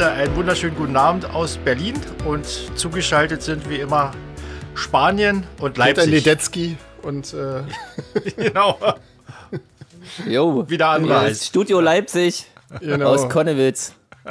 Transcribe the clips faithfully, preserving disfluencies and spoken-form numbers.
Leute, einen wunderschönen guten Abend aus Berlin und zugeschaltet sind wie immer Spanien und Leipzig. Peter Ledetzky und äh genau. Jo, wieder andere als Studio Leipzig genau. aus Konnewitz.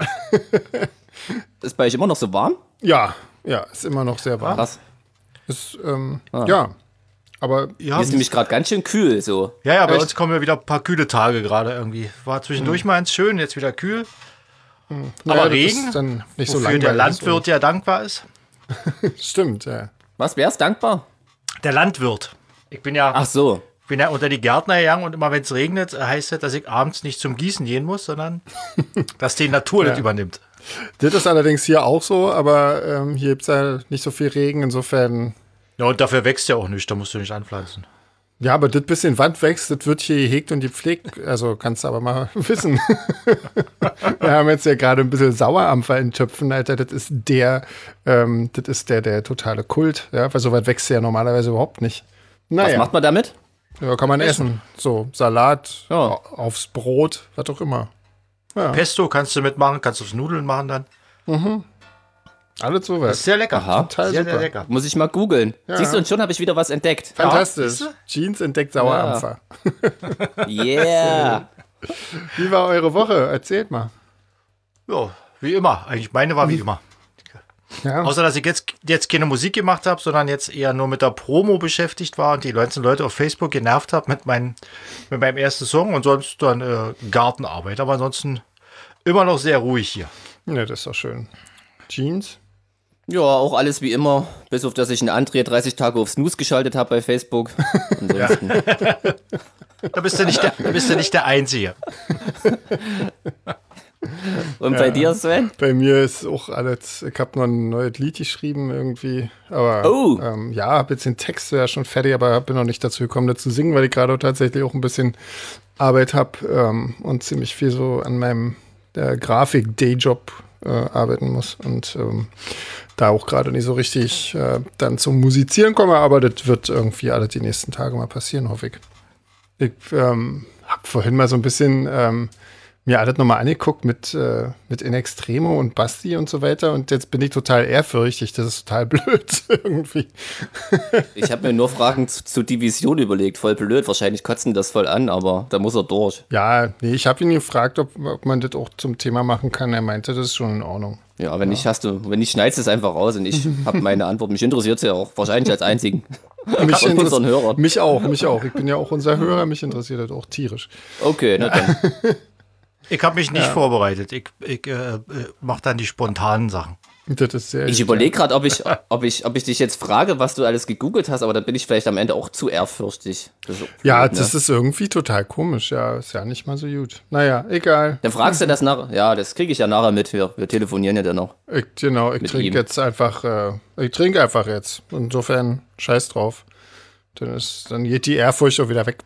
Ist bei euch immer noch so warm? Ja, ja, ist immer noch sehr warm. Krass. Ist, ähm, Ah. ja, aber Ja, Hier ist nämlich gerade ganz schön kühl so. ja, ja, bei Echt? uns kommen ja wieder ein paar kühle Tage gerade irgendwie. War zwischendurch mal ganz schön, jetzt wieder kühl. naja, Aber das Regen, ist dann nicht so wofür langweilig. der Landwirt ja dankbar ist. Und, stimmt, ja. Was, wer ist dankbar? Der Landwirt. Ich bin ja, Ach so. bin ja unter die Gärtner gegangen und immer wenn es regnet, heißt das, dass ich abends nicht zum Gießen gehen muss, sondern dass die Natur das übernimmt. Das ist allerdings hier auch so, aber ähm, hier gibt es ja nicht so viel Regen, insofern. Ja, und dafür wächst ja auch nicht, da musst du nicht anpflanzen. Ja, aber das bisschen Wand wächst, das wird hier gehegt und gepflegt. Also kannst du aber mal wissen. Wir haben jetzt ja gerade ein bisschen Sauerampfer in Töpfen, Alter. Das ist der, ähm, das ist der, der totale Kult. Ja, weil so weit wächst er ja normalerweise überhaupt nicht. Was Naja, macht man damit? ja, kann man essen. So, Salat, Ja. au- aufs Brot, was auch immer. Pesto kannst du mitmachen, kannst du aufs Nudeln machen dann. Alles so Das weit. ist sehr lecker. Aha. Total sehr, super. sehr lecker. Muss ich mal googeln. Ja. Siehst du, und schon habe ich wieder was entdeckt. Fantastisch. Ja, siehste? Jeans entdeckt Sauerampfer. Yeah. Wie war eure Woche? Erzählt mal. Ja, wie immer. Eigentlich meine war wie immer. Ja. Außer, dass ich jetzt, jetzt keine Musik gemacht habe, sondern jetzt eher nur mit der Promo beschäftigt war und die ganzen Leute auf Facebook genervt habe mit, mein, mit meinem ersten Song und sonst dann äh, Gartenarbeit. Aber ansonsten immer noch sehr ruhig hier. Ja, das ist doch schön. Jeans? Ja, auch alles wie immer, bis auf dass ich einen André dreißig Tage auf Snooze geschaltet habe bei Facebook. Ansonsten. Da bist du nicht der, da bist du nicht der Einzige. Und bei dir, Sven? Bei mir ist auch alles, ich habe noch ein neues Lied geschrieben irgendwie, aber Oh. ähm, ja, habe jetzt den Text ja schon fertig, aber bin noch nicht dazu gekommen, dazu zu singen, weil ich gerade tatsächlich auch ein bisschen Arbeit habe ähm, und ziemlich viel so an meinem äh, Grafik-Dayjob äh, arbeiten muss und ähm, da auch gerade nicht so richtig äh, dann zum Musizieren komme, aber das wird irgendwie alle die nächsten Tage mal passieren, hoffe ich. Ich ähm, habe vorhin mal so ein bisschen ähm, mir alles nochmal angeguckt mit, äh, mit In Extremo und Basti und so weiter und jetzt bin ich total ehrfürchtig, das ist total blöd irgendwie. Ich habe mir nur Fragen zu, zu Division überlegt. Voll blöd, wahrscheinlich kotzen das voll an, aber da muss er durch. Ja, nee, ich habe ihn gefragt, ob, ob man das auch zum Thema machen kann. Er meinte, das ist schon in Ordnung. Ja, wenn nicht, hast du, wenn nicht, schneidest du es einfach raus und ich habe meine Antwort. Mich interessiert es ja auch, wahrscheinlich als einzigen. Mich, Und unseren interess- Hörer. mich auch, mich auch. Ich bin ja auch unser Hörer, mich interessiert das auch tierisch. Okay, na dann. Ich habe mich nicht vorbereitet. Ich, ich äh, mache dann die spontanen Sachen. Das ist sehr Ich überlege gerade, ob ich, ob, ich, ob ich dich jetzt frage, was du alles gegoogelt hast, aber da bin ich vielleicht am Ende auch zu ehrfürchtig. Das ist auch blöd, Ja, ne? das ist irgendwie total komisch. Ja, ist ja nicht mal so gut. Naja, egal. Dann fragst du das nachher. Ja, das kriege ich ja nachher mit. Wir, wir telefonieren ja dann noch. Ich, genau, ich Mit trinke ihm. jetzt einfach, äh, ich trinke einfach jetzt. Insofern, scheiß drauf. Dann, ist, dann geht die Ehrfurcht auch wieder weg.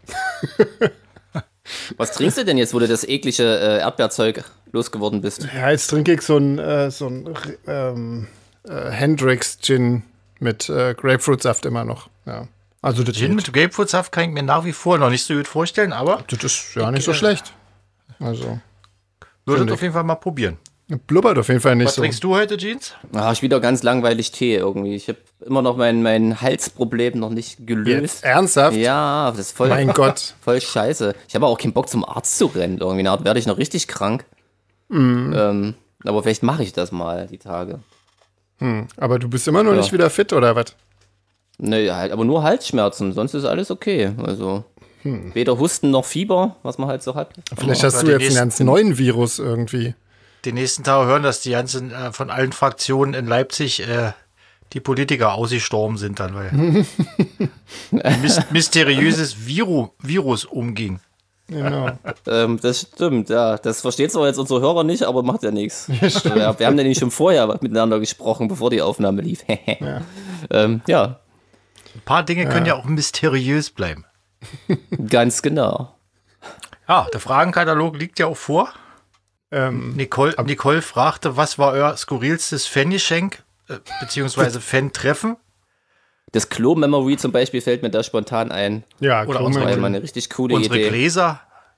Was trinkst du denn jetzt, wo du das eklige äh, Erdbeerzeug losgeworden bist? Ja, jetzt trinke ich so ein, äh, so ein ähm, äh, Hendrix Gin mit äh, Grapefruitsaft immer noch. Ja. Also das, Gin mit Grapefruitsaft kann ich mir nach wie vor noch nicht so gut vorstellen, aber das ist ja nicht so schlecht. Also, würde Finde es auf jeden Fall mal probieren. blubbert auf jeden Fall nicht Was so. trinkst du heute, Jeans? Ah, ich wieder ganz langweilig Tee irgendwie. Ich habe immer noch mein, mein Halsproblem noch nicht gelöst. Jetzt ernsthaft? Ja, das ist voll, Mein Gott. voll scheiße. Ich habe auch keinen Bock zum Arzt zu rennen. Irgendwie na, werde ich noch richtig krank. Ähm, aber vielleicht mache ich das mal die Tage. Aber du bist immer noch Ja. nicht wieder fit, oder was? Ne, halt, aber nur Halsschmerzen, sonst ist alles okay. Also weder Husten noch Fieber, was man halt so hat. Vielleicht Aber hast du die jetzt einen ganz nächsten- neuen Virus irgendwie. Die nächsten Tage hören, dass die ganzen äh, von allen Fraktionen in Leipzig äh, die Politiker ausgestorben sind dann, weil ein mys mysteriöses Viru Virus umging. Genau. Ähm, das stimmt, ja. Das versteht zwar jetzt unsere Hörer nicht, aber macht ja nichts. Wir, wir haben nämlich schon vorher miteinander gesprochen, bevor die Aufnahme lief. ja. Ähm, ja, Ein paar Dinge können ja auch mysteriös bleiben. ganz genau. Ja, der Fragenkatalog liegt ja auch vor. ähm, Nicole, Nicole fragte, was war euer skurrilstes Fangeschenk, äh, beziehungsweise Fan-Treffen? Das Klo-Memory zum Beispiel fällt mir da spontan ein. ja, Oder Klo- unsere- War ja mal eine richtig coole Unsere Idee. Gläser,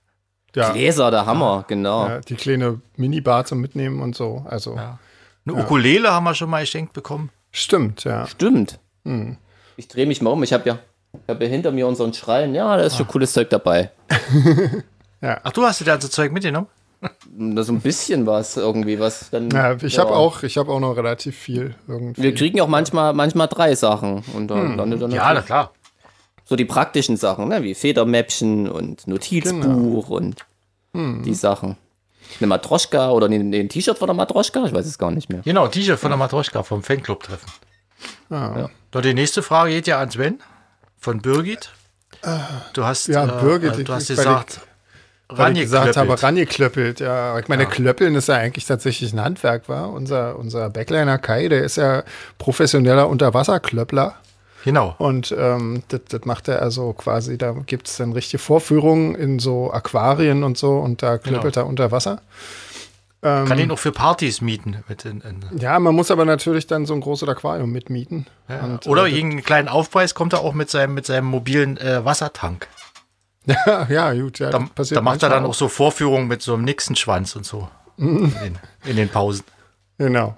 Ja. Gläser, der Hammer, genau. Ja, die kleine Minibar zum Mitnehmen und so. Also, Ja. Eine Ukulele haben wir schon mal geschenkt bekommen. Stimmt, ja. Stimmt. Hm. Ich drehe mich mal um. Ich habe ja, ich hab ja hinter mir unseren Schrein. Ja, da ist schon cooles Zeug dabei. Ach, du hast dir da so Zeug mitgenommen? Da so ein bisschen was irgendwie, was dann. Ja, ich habe auch, ich habe auch noch relativ viel irgendwie. Wir kriegen ja auch manchmal, manchmal drei Sachen. Und dann landet dann Ja, na natürlich klar. so die praktischen Sachen, ne? Wie Federmäppchen und Notizbuch und die Sachen. Eine Matroschka oder ein, ein T-Shirt von der Matroschka? Ich weiß es gar nicht mehr. Genau, T-Shirt von der Matroschka vom Fanclub-Treffen. Ah. Ja. So, die nächste Frage geht ja an Sven von Birgit. Du hast, Ja, äh, Birgit, äh, du hast ich- gesagt, Weil ich gesagt habe, rangeklöppelt. rangeklöppelt. Ja, ich meine, Ja. Klöppeln ist ja eigentlich tatsächlich ein Handwerk, war. Unser, unser Backliner Kai, der ist ja professioneller Unterwasserklöppler. Genau. Und ähm, das, das macht er also quasi, da gibt es dann richtige Vorführungen in so Aquarien und so und da klöppelt er unter Wasser. Kann ihn auch für Partys mieten. Mit in, in, Ja, man muss aber natürlich dann so ein großes Aquarium mitmieten. ja. Und, Oder äh, irgendeinen kleinen Aufpreis kommt er auch mit seinem, mit seinem mobilen äh, Wassertank. Ja, ja, gut. Ja, Da, das passiert da macht er manchmal dann auch so Vorführungen mit so einem Nixenschwanz und so. in, den, in den Pausen. Genau.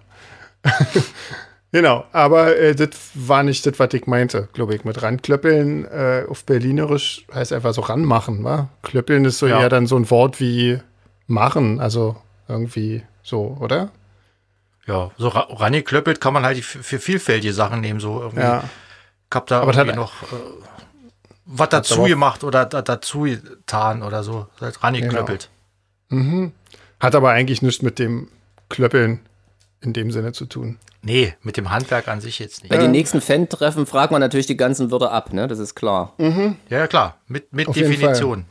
Genau, aber äh, das war nicht das, was ich meinte, glaube ich. Mit ranklöppeln äh, auf Berlinerisch heißt einfach so ranmachen, wa? Klöppeln ist so Ja. eher dann so ein Wort wie machen, also irgendwie so, oder? Ja, so ra- rangeklöppelt kann man halt für, für vielfältige Sachen nehmen. So irgendwie. Ja. Ich hab da Aber das irgendwie hat- noch äh, was dazu aber auch- gemacht oder da, dazu getan oder so. Halt rangeklöppelt. Hat aber eigentlich nichts mit dem Klöppeln in dem Sinne zu tun. Nee, mit dem Handwerk an sich jetzt nicht. Bei den nächsten Fan-Treffen fragt man natürlich die ganzen Wörter ab, ne? Das ist klar. Ja, ja, klar. Mit, mit Auf jeden Definition.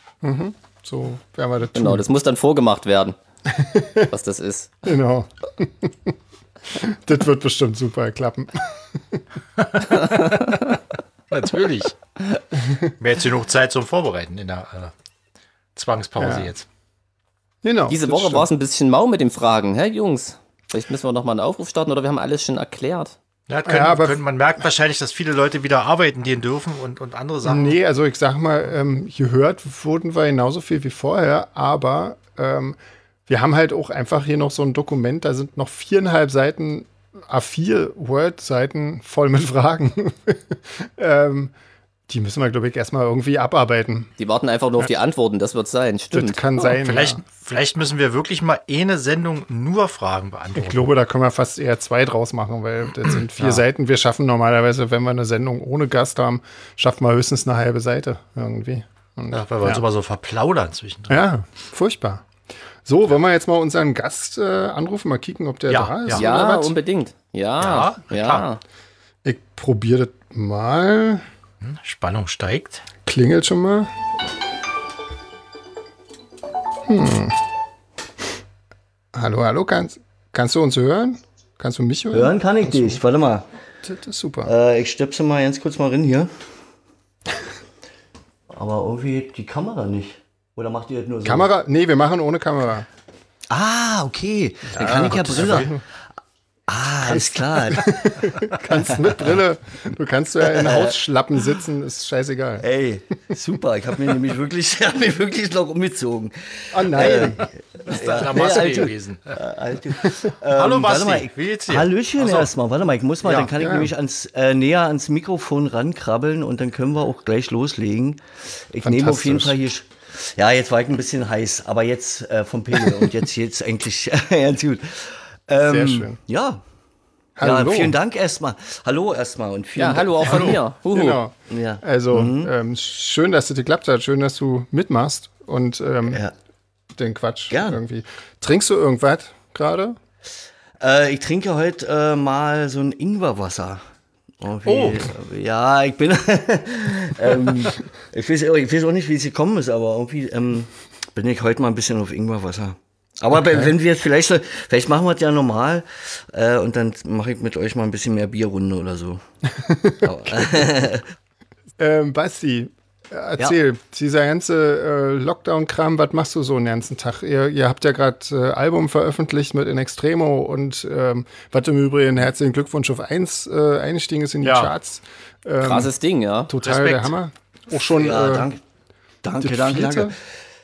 So werden wir das tun. Genau, das muss dann vorgemacht werden, was das ist. Genau. Das wird bestimmt super klappen. Natürlich. Mehr jetzt genug Zeit zum Vorbereiten in der äh, Zwangspause Ja. jetzt. Genau. Diese das Woche stimmt. war es ein bisschen mau mit den Fragen, hä, Jungs? Vielleicht müssen wir noch mal einen Aufruf starten oder wir haben alles schon erklärt. Ja, können, Ja, aber- können, man merkt wahrscheinlich, dass viele Leute wieder arbeiten gehen dürfen und, und andere Sachen. Nee, also ich sag mal, ähm, gehört wurden wir genauso viel wie vorher, aber ähm, wir haben halt auch einfach hier noch so ein Dokument, da sind noch viereinhalb Seiten, A vier Word-Seiten voll mit Fragen. ähm, die müssen wir, glaube ich, erstmal irgendwie abarbeiten. Die warten einfach nur auf die Antworten, das wird sein, Das stimmt. kann sein. Vielleicht, Ja. vielleicht müssen wir wirklich mal eine Sendung nur Fragen Ich beantworten. glaube, da können wir fast eher zwei draus machen, weil das sind vier Ja. Seiten. Wir schaffen normalerweise, wenn wir eine Sendung ohne Gast haben, schaffen wir höchstens eine halbe Seite irgendwie. Und, Ja, weil wir uns ja. immer so verplaudern zwischendrin. Ja, furchtbar. So, wollen wir jetzt mal unseren Gast äh, anrufen, mal kicken, ob der Ja, da ist? ja. oder Ja, was? unbedingt. Ja, Ja, ja. klar. Ich probiere das mal. Spannung steigt. Klingelt schon mal. Hm. Hallo, hallo, kannst, kannst du uns hören? Kannst du mich hören? Hören kann ich dich. Warte mal. Das ist super. Äh, ich stöpsel mal ganz kurz mal rein hier. Aber irgendwie die Kamera nicht. Oder macht ihr das nur so? Kamera? Nee, wir machen ohne Kamera. Ah, okay. Dann kann ich ja Brille. Ah, alles klar. Kannst mit Brille. Du kannst ja in Hausschlappen sitzen, ist scheißegal. Ey, super. Ich habe mir nämlich wirklich, hab mir wirklich noch umgezogen. Oh nein. Das ist eine Maske Alter. gewesen. Alter. Hallo Ähm, Basti, warte mal, ich- wie geht's dir? Hallöchen Ach so. erstmal. Warte mal, ich muss mal, Ja, dann kann ich ja. nämlich ans, äh, näher ans Mikrofon rankrabbeln und dann können wir auch gleich loslegen. Ich nehme auf jeden Fantastisch. Fall hier. sch- Ja, jetzt war ich ein bisschen heiß, aber jetzt äh, vom Pegel und jetzt jetzt eigentlich ganz gut. Ähm, Sehr schön. Ja. Hallo. Ja, vielen Dank erstmal. Hallo erstmal und vielen Ja, hallo auch von mir. Huhu. Genau. Dank. Ja. Also, ähm, schön, dass es geklappt hat. Schön, dass du mitmachst und ähm, Ja. den Quatsch Gern. irgendwie. Trinkst du irgendwas gerade? Äh, ich trinke heute äh, mal so ein Ingwerwasser. Irgendwie, Oh. äh, Ja, ich bin. ähm, ich, weiß, ich weiß auch nicht, wie es gekommen ist, aber irgendwie ähm, bin ich heute mal ein bisschen auf Ingwerwasser. Aber bei- wenn wir vielleicht, so- vielleicht machen wir es ja normal äh, und dann mache ich mit euch mal ein bisschen mehr Bierrunde oder so. Aber, Ähm, Basti, äh, erzähl, dieser ganze äh, Lockdown-Kram, was machst du so den ganzen Tag? Ihr, ihr habt ja gerade äh, Album veröffentlicht mit In Extremo und ähm, was im Übrigen herzlichen Glückwunsch auf eins äh, eingestiegen ist in die Ja. Charts. Ähm, Krasses Ding, ja. Total Respekt. der Hammer. Auch schon ja, äh, danke. Danke, das danke, vierte? danke.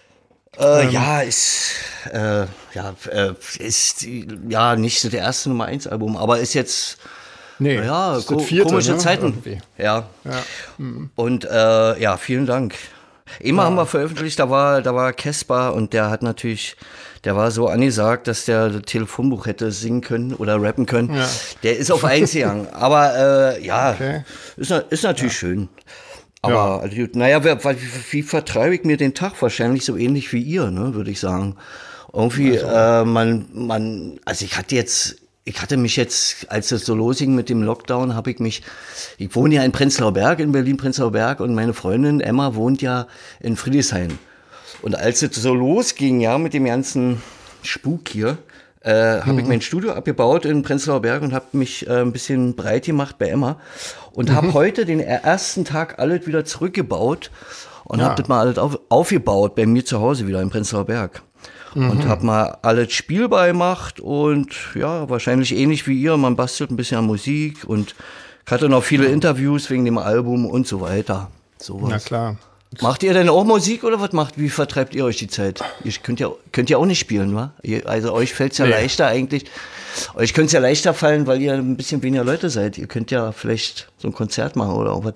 Äh, ähm. Ja, ist, äh, ja, äh, ist ja nicht so der erste Nummer eins Album, aber ist jetzt nee, ja, ist ko vierte, komische ne? Zeiten. Irgendwie. Ja. ja. Mhm. Und äh, ja, vielen Dank. Immer ja. haben wir veröffentlicht, da war da war Caspar und der hat natürlich, der war so angesagt, dass der das Telefonbuch hätte singen können oder rappen können. Ja. Der ist auf eins gegangen. Aber äh, ja, okay. ist, ist natürlich ja. schön. Aber ja. also, naja, wie, wie vertreibe ich mir den Tag? Wahrscheinlich so ähnlich wie ihr, ne, würde ich sagen. Irgendwie, also. äh, man, man, also ich hatte jetzt, ich hatte mich jetzt, als es so losging mit dem Lockdown, habe ich mich, ich wohne ja in Prenzlauer Berg, in Berlin-Prenzlauer Berg und meine Freundin Emma wohnt ja in Friedrichshain. Und als es so losging, ja, mit dem ganzen Spuk hier, äh, habe mhm. ich mein Studio abgebaut in Prenzlauer Berg und habe mich äh, ein bisschen breit gemacht bei Emma und mhm. habe heute den ersten Tag alles wieder zurückgebaut und ja. habe das mal alles auf, aufgebaut bei mir zu Hause wieder in Prenzlauer Berg. Mhm. Und habe mal alles spielbar gemacht und ja, wahrscheinlich ähnlich wie ihr, man bastelt ein bisschen an Musik und ich hatte noch viele Interviews wegen dem Album und so weiter. Sowas. Na klar. Macht ihr denn auch Musik oder was macht? Wie vertreibt ihr euch die Zeit? Ihr könnt ja, könnt ja auch nicht spielen, wa? Also euch fällt es ja nee. leichter eigentlich. Euch könnte es ja leichter fallen, weil ihr ein bisschen weniger Leute seid. Ihr könnt ja vielleicht so ein Konzert machen oder auch was.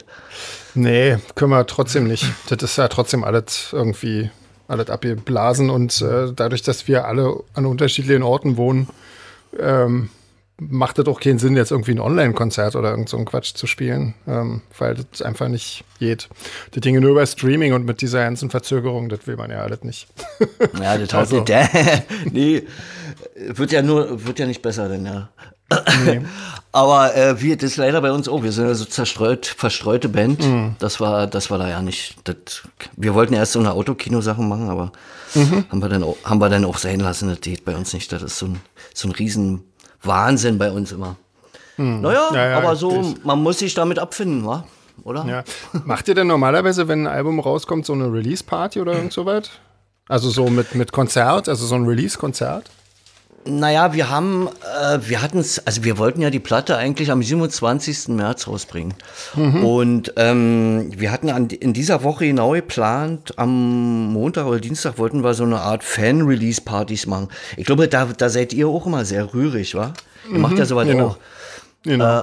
Nee, können wir trotzdem nicht. Das ist ja trotzdem alles irgendwie alles abgeblasen und äh, dadurch, dass wir alle an unterschiedlichen Orten wohnen, ähm, macht das auch keinen Sinn, jetzt irgendwie ein Online-Konzert oder irgend so einen Quatsch zu spielen, ähm, weil das einfach nicht geht. Die Dinge nur über Streaming und mit dieser ganzen Verzögerung, das will man ja alles nicht. Ja, das also. Nicht. Nee, wird ja nur, wird ja nicht besser, denn ja. Nee. Aber äh, wir, das ist leider bei uns auch. Wir sind ja so zerstreut, verstreute Band. Mhm. Das war, das war da ja nicht. Das, wir wollten erst so eine Autokino-Sachen machen, aber mhm. haben wir dann auch, haben wir dann auch sein lassen. Das geht bei uns nicht. Das ist so ein, so ein riesen Wahnsinn bei uns immer. Hm. Naja, ja, ja, aber so, ich, man muss sich damit abfinden, wa? Oder? Ja. Macht ihr denn normalerweise, wenn ein Album rauskommt, so eine Release-Party oder irgend so weit? Also so mit, mit Konzert, also so ein Release-Konzert? Naja, wir haben, äh, wir hatten es, also wir wollten ja die Platte eigentlich am siebenundzwanzigsten März rausbringen. Mhm. Und ähm, wir hatten an, in dieser Woche genau geplant, am Montag oder Dienstag wollten wir so eine Art Fan-Release-Partys machen. Ich glaube, da, da seid ihr auch immer sehr rührig, wa? Ihr mhm. macht ja sowas genau. auch. Genau. Äh,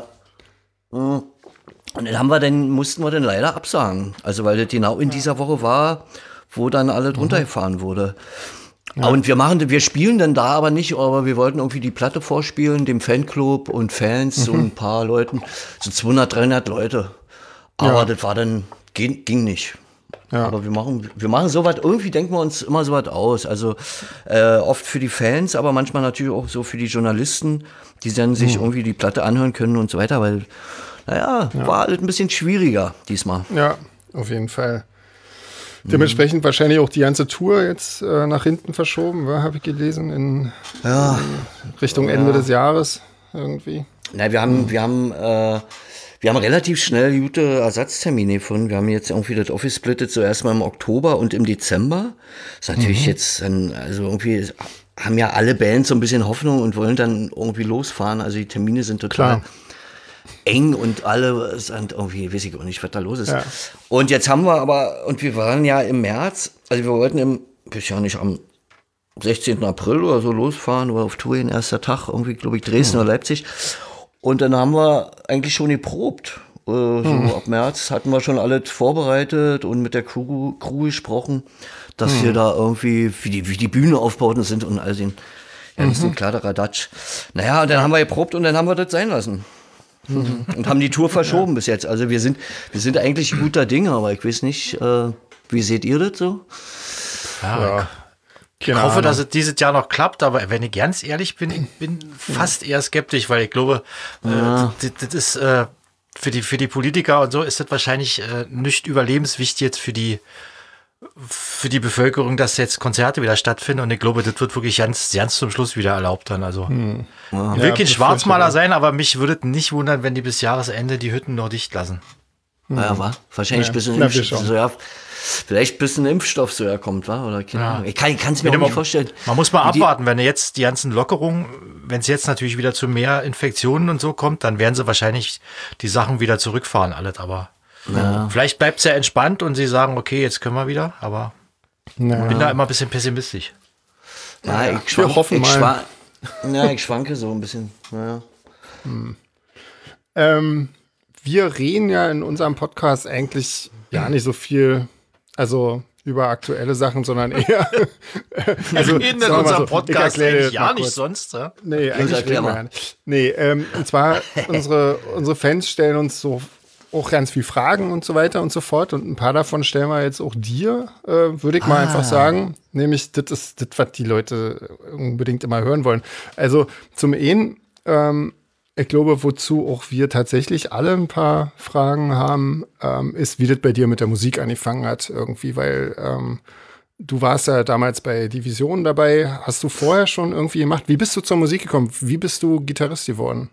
und dann haben wir dann, mussten wir dann leider absagen. Also weil das genau in dieser Woche war, wo dann alle drunter mhm. gefahren wurde. Ja. Und wir machen, wir spielen dann da aber nicht, aber wir wollten irgendwie die Platte vorspielen, dem Fanclub und Fans, mhm. so ein paar Leuten, so zweihundert, dreihundert Leute. Aber ja. das war dann, ging, ging nicht. Ja. Aber wir machen, wir machen sowas, irgendwie denken wir uns immer sowas aus. Also äh, oft für die Fans, aber manchmal natürlich auch so für die Journalisten, die dann sich mhm. irgendwie die Platte anhören können und so weiter, weil, naja, ja. war alles ein bisschen schwieriger diesmal. Ja, auf jeden Fall. Dementsprechend wahrscheinlich auch die ganze Tour jetzt äh, nach hinten verschoben, habe ich gelesen, in, ja. in Richtung ja. Ende des Jahres irgendwie. Na, wir haben, wir haben, äh, wir haben relativ schnell gute Ersatztermine gefunden. Wir haben jetzt irgendwie das Office splittet zuerst mal im Oktober und im Dezember. Das ist natürlich mhm. jetzt, ein, also irgendwie haben ja alle Bands so ein bisschen Hoffnung und wollen dann irgendwie losfahren. Also die Termine sind total Klar. eng und alle sind irgendwie, weiß ich auch nicht, was da los ist. Ja. Und jetzt haben wir aber, und wir waren ja im März, also wir wollten im, bis ja nicht am sechzehnten April oder so losfahren oder auf Tour, den erster Tag, irgendwie, glaube ich, Dresden mhm. oder Leipzig. Und dann haben wir eigentlich schon geprobt. Äh, so mhm. ab März hatten wir schon alles vorbereitet und mit der Crew, Crew gesprochen, dass mhm. wir da irgendwie, wie die, wie die Bühne aufbauten sind und all den, ja, das ist ein Kladderadatsch. Naja, und dann haben wir geprobt und dann haben wir das sein lassen. Mhm. Und haben die Tour verschoben ja. bis jetzt. Also wir sind, wir sind eigentlich guter Dinge, aber ich weiß nicht, äh, wie seht ihr das so? Ja, ja. Ich genau. hoffe, dass es dieses Jahr noch klappt, aber wenn ich ganz ehrlich bin, ich bin fast eher skeptisch, weil ich glaube, ja. äh, das, das ist äh, für die, für die Politiker und so ist das wahrscheinlich äh, nicht überlebenswichtig jetzt für die für die Bevölkerung, dass jetzt Konzerte wieder stattfinden und ich glaube, das wird wirklich ganz, ganz zum Schluss wieder erlaubt dann. Also hm. ja. ich will kein Schwarzmaler sein, aber mich würde es nicht wundern, wenn die bis Jahresende die Hütten noch dicht lassen. Hm. Ja, war wahrscheinlich ja. bis ein Impfstoff, so, ja, vielleicht bis ein Impfstoff so herkommt, war oder keine Ahnung. Ja. Ich kann es mir auch nicht man, vorstellen. Man muss mal abwarten, wenn jetzt die ganzen Lockerungen, wenn es jetzt natürlich wieder zu mehr Infektionen und so kommt, dann werden sie wahrscheinlich die Sachen wieder zurückfahren, alles, aber ja. vielleicht bleibt es ja entspannt und sie sagen, okay, jetzt können wir wieder, aber Naja. Bin da immer ein bisschen pessimistisch. Ja, ja, ich, schwank, wir hoffen ich, mal. schwank, ja, ich schwanke so ein bisschen. Naja. Hm. Ähm, wir reden ja in unserem Podcast eigentlich gar nicht so viel, also über aktuelle Sachen, sondern eher. also, wir reden in unserem so, Podcast eigentlich ja nicht kurz. sonst. Ja? Nee, eigentlich reden wir ja nicht. Nee, ähm, und zwar, unsere, unsere Fans stellen uns so auch ganz viel Fragen und so weiter und so fort. Und ein paar davon stellen wir jetzt auch dir, äh, würde ich mal ah. einfach sagen. Nämlich, das ist das, was die Leute unbedingt immer hören wollen. Also zum einen, ähm, ich glaube, wozu auch wir tatsächlich alle ein paar Fragen haben, ähm, ist, wie das bei dir mit der Musik angefangen hat irgendwie, weil ähm, du warst ja damals bei Division dabei. Hast du vorher schon irgendwie gemacht? Wie bist du zur Musik gekommen? Wie bist du Gitarrist geworden?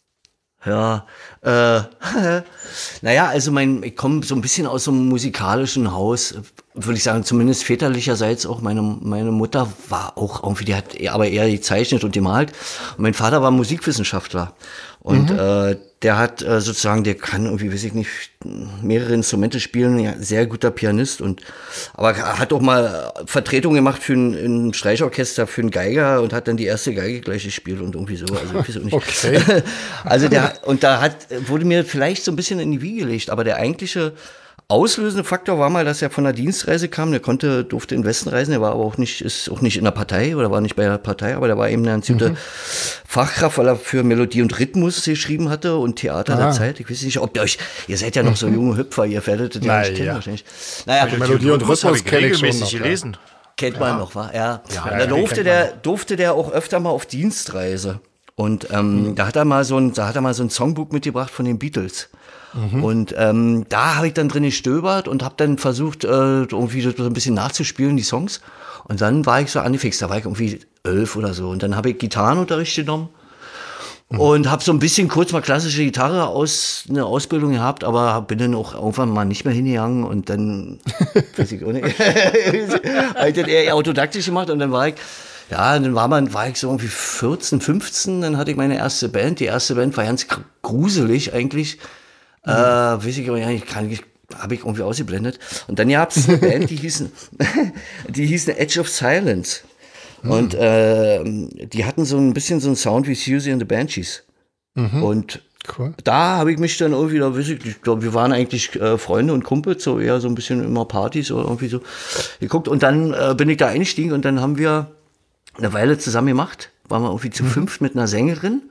Ja, äh, naja, also mein, ich komme so ein bisschen aus so einem musikalischen Haus, würde ich sagen, zumindest väterlicherseits auch. Meine, meine Mutter war auch irgendwie, die hat aber eher gezeichnet und gemalt. Und mein Vater war Musikwissenschaftler. Und mhm. äh, der hat äh, sozusagen, der kann irgendwie, weiß ich nicht, mehrere Instrumente spielen, ja, sehr guter Pianist. Und aber er hat auch mal Vertretung gemacht für ein, ein Streichorchester, für einen Geiger und hat dann die erste Geige gleich gespielt und irgendwie so. Also, ich weiß auch nicht. Okay. Also der, und da hat, wurde mir vielleicht so ein bisschen in die Wiege gelegt, aber der eigentliche auslösende Faktor war mal, dass er von der Dienstreise kam. Der konnte, durfte in den Westen reisen. Er war aber auch nicht, ist auch nicht in der Partei oder war nicht bei der Partei, aber der war eben eine ganz gute mhm. Fachkraft, weil er für Melodie und Rhythmus geschrieben hatte und Theater ah. der Zeit. Ich weiß nicht, ob ihr euch, ihr seid ja noch so junge Hüpfer, ihr werdet das ja nicht kennen wahrscheinlich. Naja, also Melodie und Rhythmus habe ich regelmäßig gelesen. Kennt ja. man noch, wa? Ja. ja, ja da ja, durfte der, durfte der auch öfter mal auf Dienstreise. Und ähm, mhm. da hat er mal so ein, da hat er mal so ein Songbook mitgebracht von den Beatles. Mhm. Und ähm, da habe ich dann drin gestöbert und habe dann versucht, äh, irgendwie so ein bisschen nachzuspielen, die Songs. Und dann war ich so angefixt, da war ich irgendwie elf oder so. Und dann habe ich Gitarrenunterricht genommen mhm. und habe so ein bisschen kurz mal klassische Gitarre aus, eine Ausbildung gehabt, aber bin dann auch irgendwann mal nicht mehr hingegangen. Und dann, weiß ich auch nicht, habe ich das eher autodidaktisch gemacht und dann war ich, ja, dann war, man, war ich so irgendwie vierzehn, fünfzehn, dann hatte ich meine erste Band. Die erste Band war ganz gruselig eigentlich. Mhm. Äh, weiß ich aber ja nicht, kann ich, habe ich irgendwie ausgeblendet. Und dann gab es eine Band, die hießen, die hießen Edge of Silence. Mhm. Und äh, die hatten so ein bisschen so einen Sound wie Siouxsie and the Banshees. Mhm. Und cool. Da habe ich mich dann irgendwie, da weiß ich, ich glaube, wir waren eigentlich äh, Freunde und Kumpels, so eher so ein bisschen immer Partys oder irgendwie so geguckt. Und dann äh, bin ich da eingestiegen und dann haben wir eine Weile zusammen gemacht. Waren wir irgendwie zu mhm. fünft mit einer Sängerin.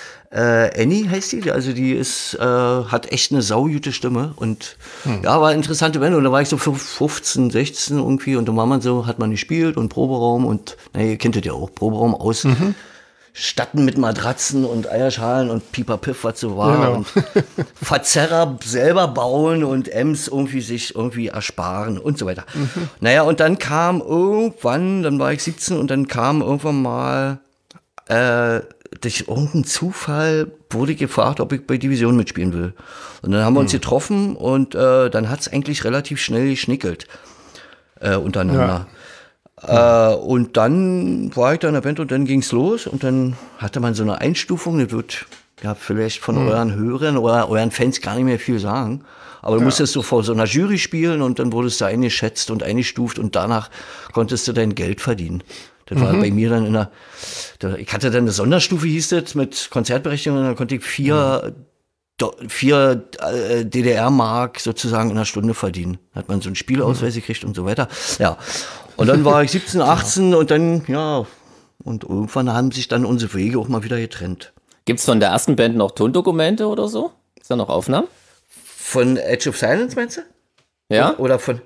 Äh, Annie heißt die, also die ist, äh, hat echt eine saugute Stimme und hm. ja, war eine interessante Band und da war ich so fünfzehn, sechzehn irgendwie und dann war man so, hat man gespielt und Proberaum und, na, ihr kennt das ja auch, Proberaum aus, mhm. Statten mit Matratzen und Eierschalen und Pipapiff, was so war genau. Und Verzerrer selber bauen und Ems irgendwie sich irgendwie ersparen und so weiter. Mhm. Naja, und dann kam irgendwann, dann war ich siebzehn und dann kam irgendwann mal, äh, durch irgendeinen Zufall wurde ich gefragt, ob ich bei Division mitspielen will. Und dann haben wir uns hm. getroffen und äh, dann hat es eigentlich relativ schnell geschnickelt äh, untereinander. Ja. Äh, und dann war ich da in der Band und dann ging's los und dann hatte man so eine Einstufung, das wird ja vielleicht von hm. euren Hörern oder euren Fans gar nicht mehr viel sagen. Aber du ja. musstest so vor so einer Jury spielen und dann wurdest du eingeschätzt und eingestuft und danach konntest du dein Geld verdienen. Das war mhm. bei mir dann in der, da, ich hatte dann eine Sonderstufe, hieß das, mit Konzertberechtigung, und dann konnte ich vier, mhm. do, vier äh, D D R-Mark sozusagen in einer Stunde verdienen. Hat man so einen Spielausweis mhm. gekriegt und so weiter. Ja. Und dann war ich siebzehn, achtzehn ja. und dann, ja, und irgendwann haben sich dann unsere Wege auch mal wieder getrennt. Gibt's von der ersten Band noch Tondokumente oder so? Ist da noch Aufnahmen? Von Edge of Silence, meinst du? Ja? Oder von,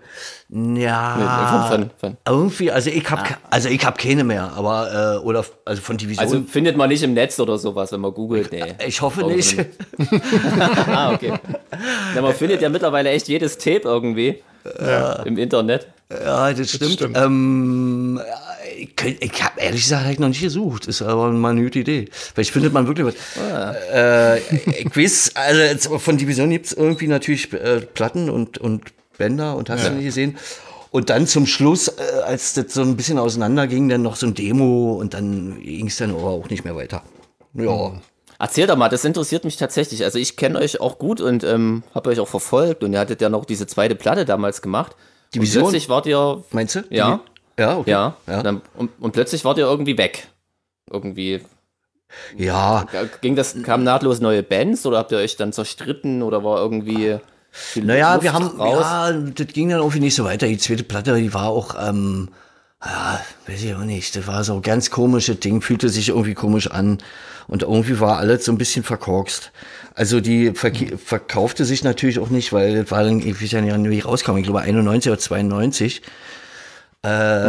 ja, von, von, von. irgendwie, also ich habe, ah. also ich habe keine mehr, aber, äh, oder, also von Division. Also findet man nicht im Netz oder sowas, wenn man googelt, nee. Ich, ich hoffe nicht. Ah, okay. Ja, man findet ja mittlerweile echt jedes Tape irgendwie ja. im Internet. Ja, das stimmt. Das stimmt. Ähm, ich ich habe ehrlich gesagt noch nicht gesucht, ist aber mal eine gute Idee. Vielleicht findet man wirklich was. Ah. Äh, ich weiß, also von Division gibt es irgendwie natürlich äh, Platten und, und Bänder und hast ja. du nicht gesehen. Und dann zum Schluss, äh, als das so ein bisschen auseinanderging, dann noch so ein Demo und dann ging es dann aber auch nicht mehr weiter. Ja. Erzählt doch mal, das interessiert mich tatsächlich. Also ich kenne euch auch gut und ähm, habe euch auch verfolgt und ihr hattet ja noch diese zweite Platte damals gemacht. Division? Und plötzlich wart ihr... Meinst du? Ja. Ja, okay. Ja, ja. Dann, und, und plötzlich wart ihr irgendwie weg. Irgendwie... Ja. Ging das, kamen nahtlos neue Bands oder habt ihr euch dann zerstritten oder war irgendwie... Naja, Luft wir haben, raus? ja, das ging dann irgendwie nicht so weiter. Die zweite Platte, die war auch, ähm, ja, weiß ich auch nicht, das war so ein ganz komisches Ding, fühlte sich irgendwie komisch an und irgendwie war alles so ein bisschen verkorkst. Also die verk- verkaufte sich natürlich auch nicht, weil das war dann, ich weiß ja nicht, wie rauskam, ich glaube einundneunzig oder zweiundneunzig. Äh,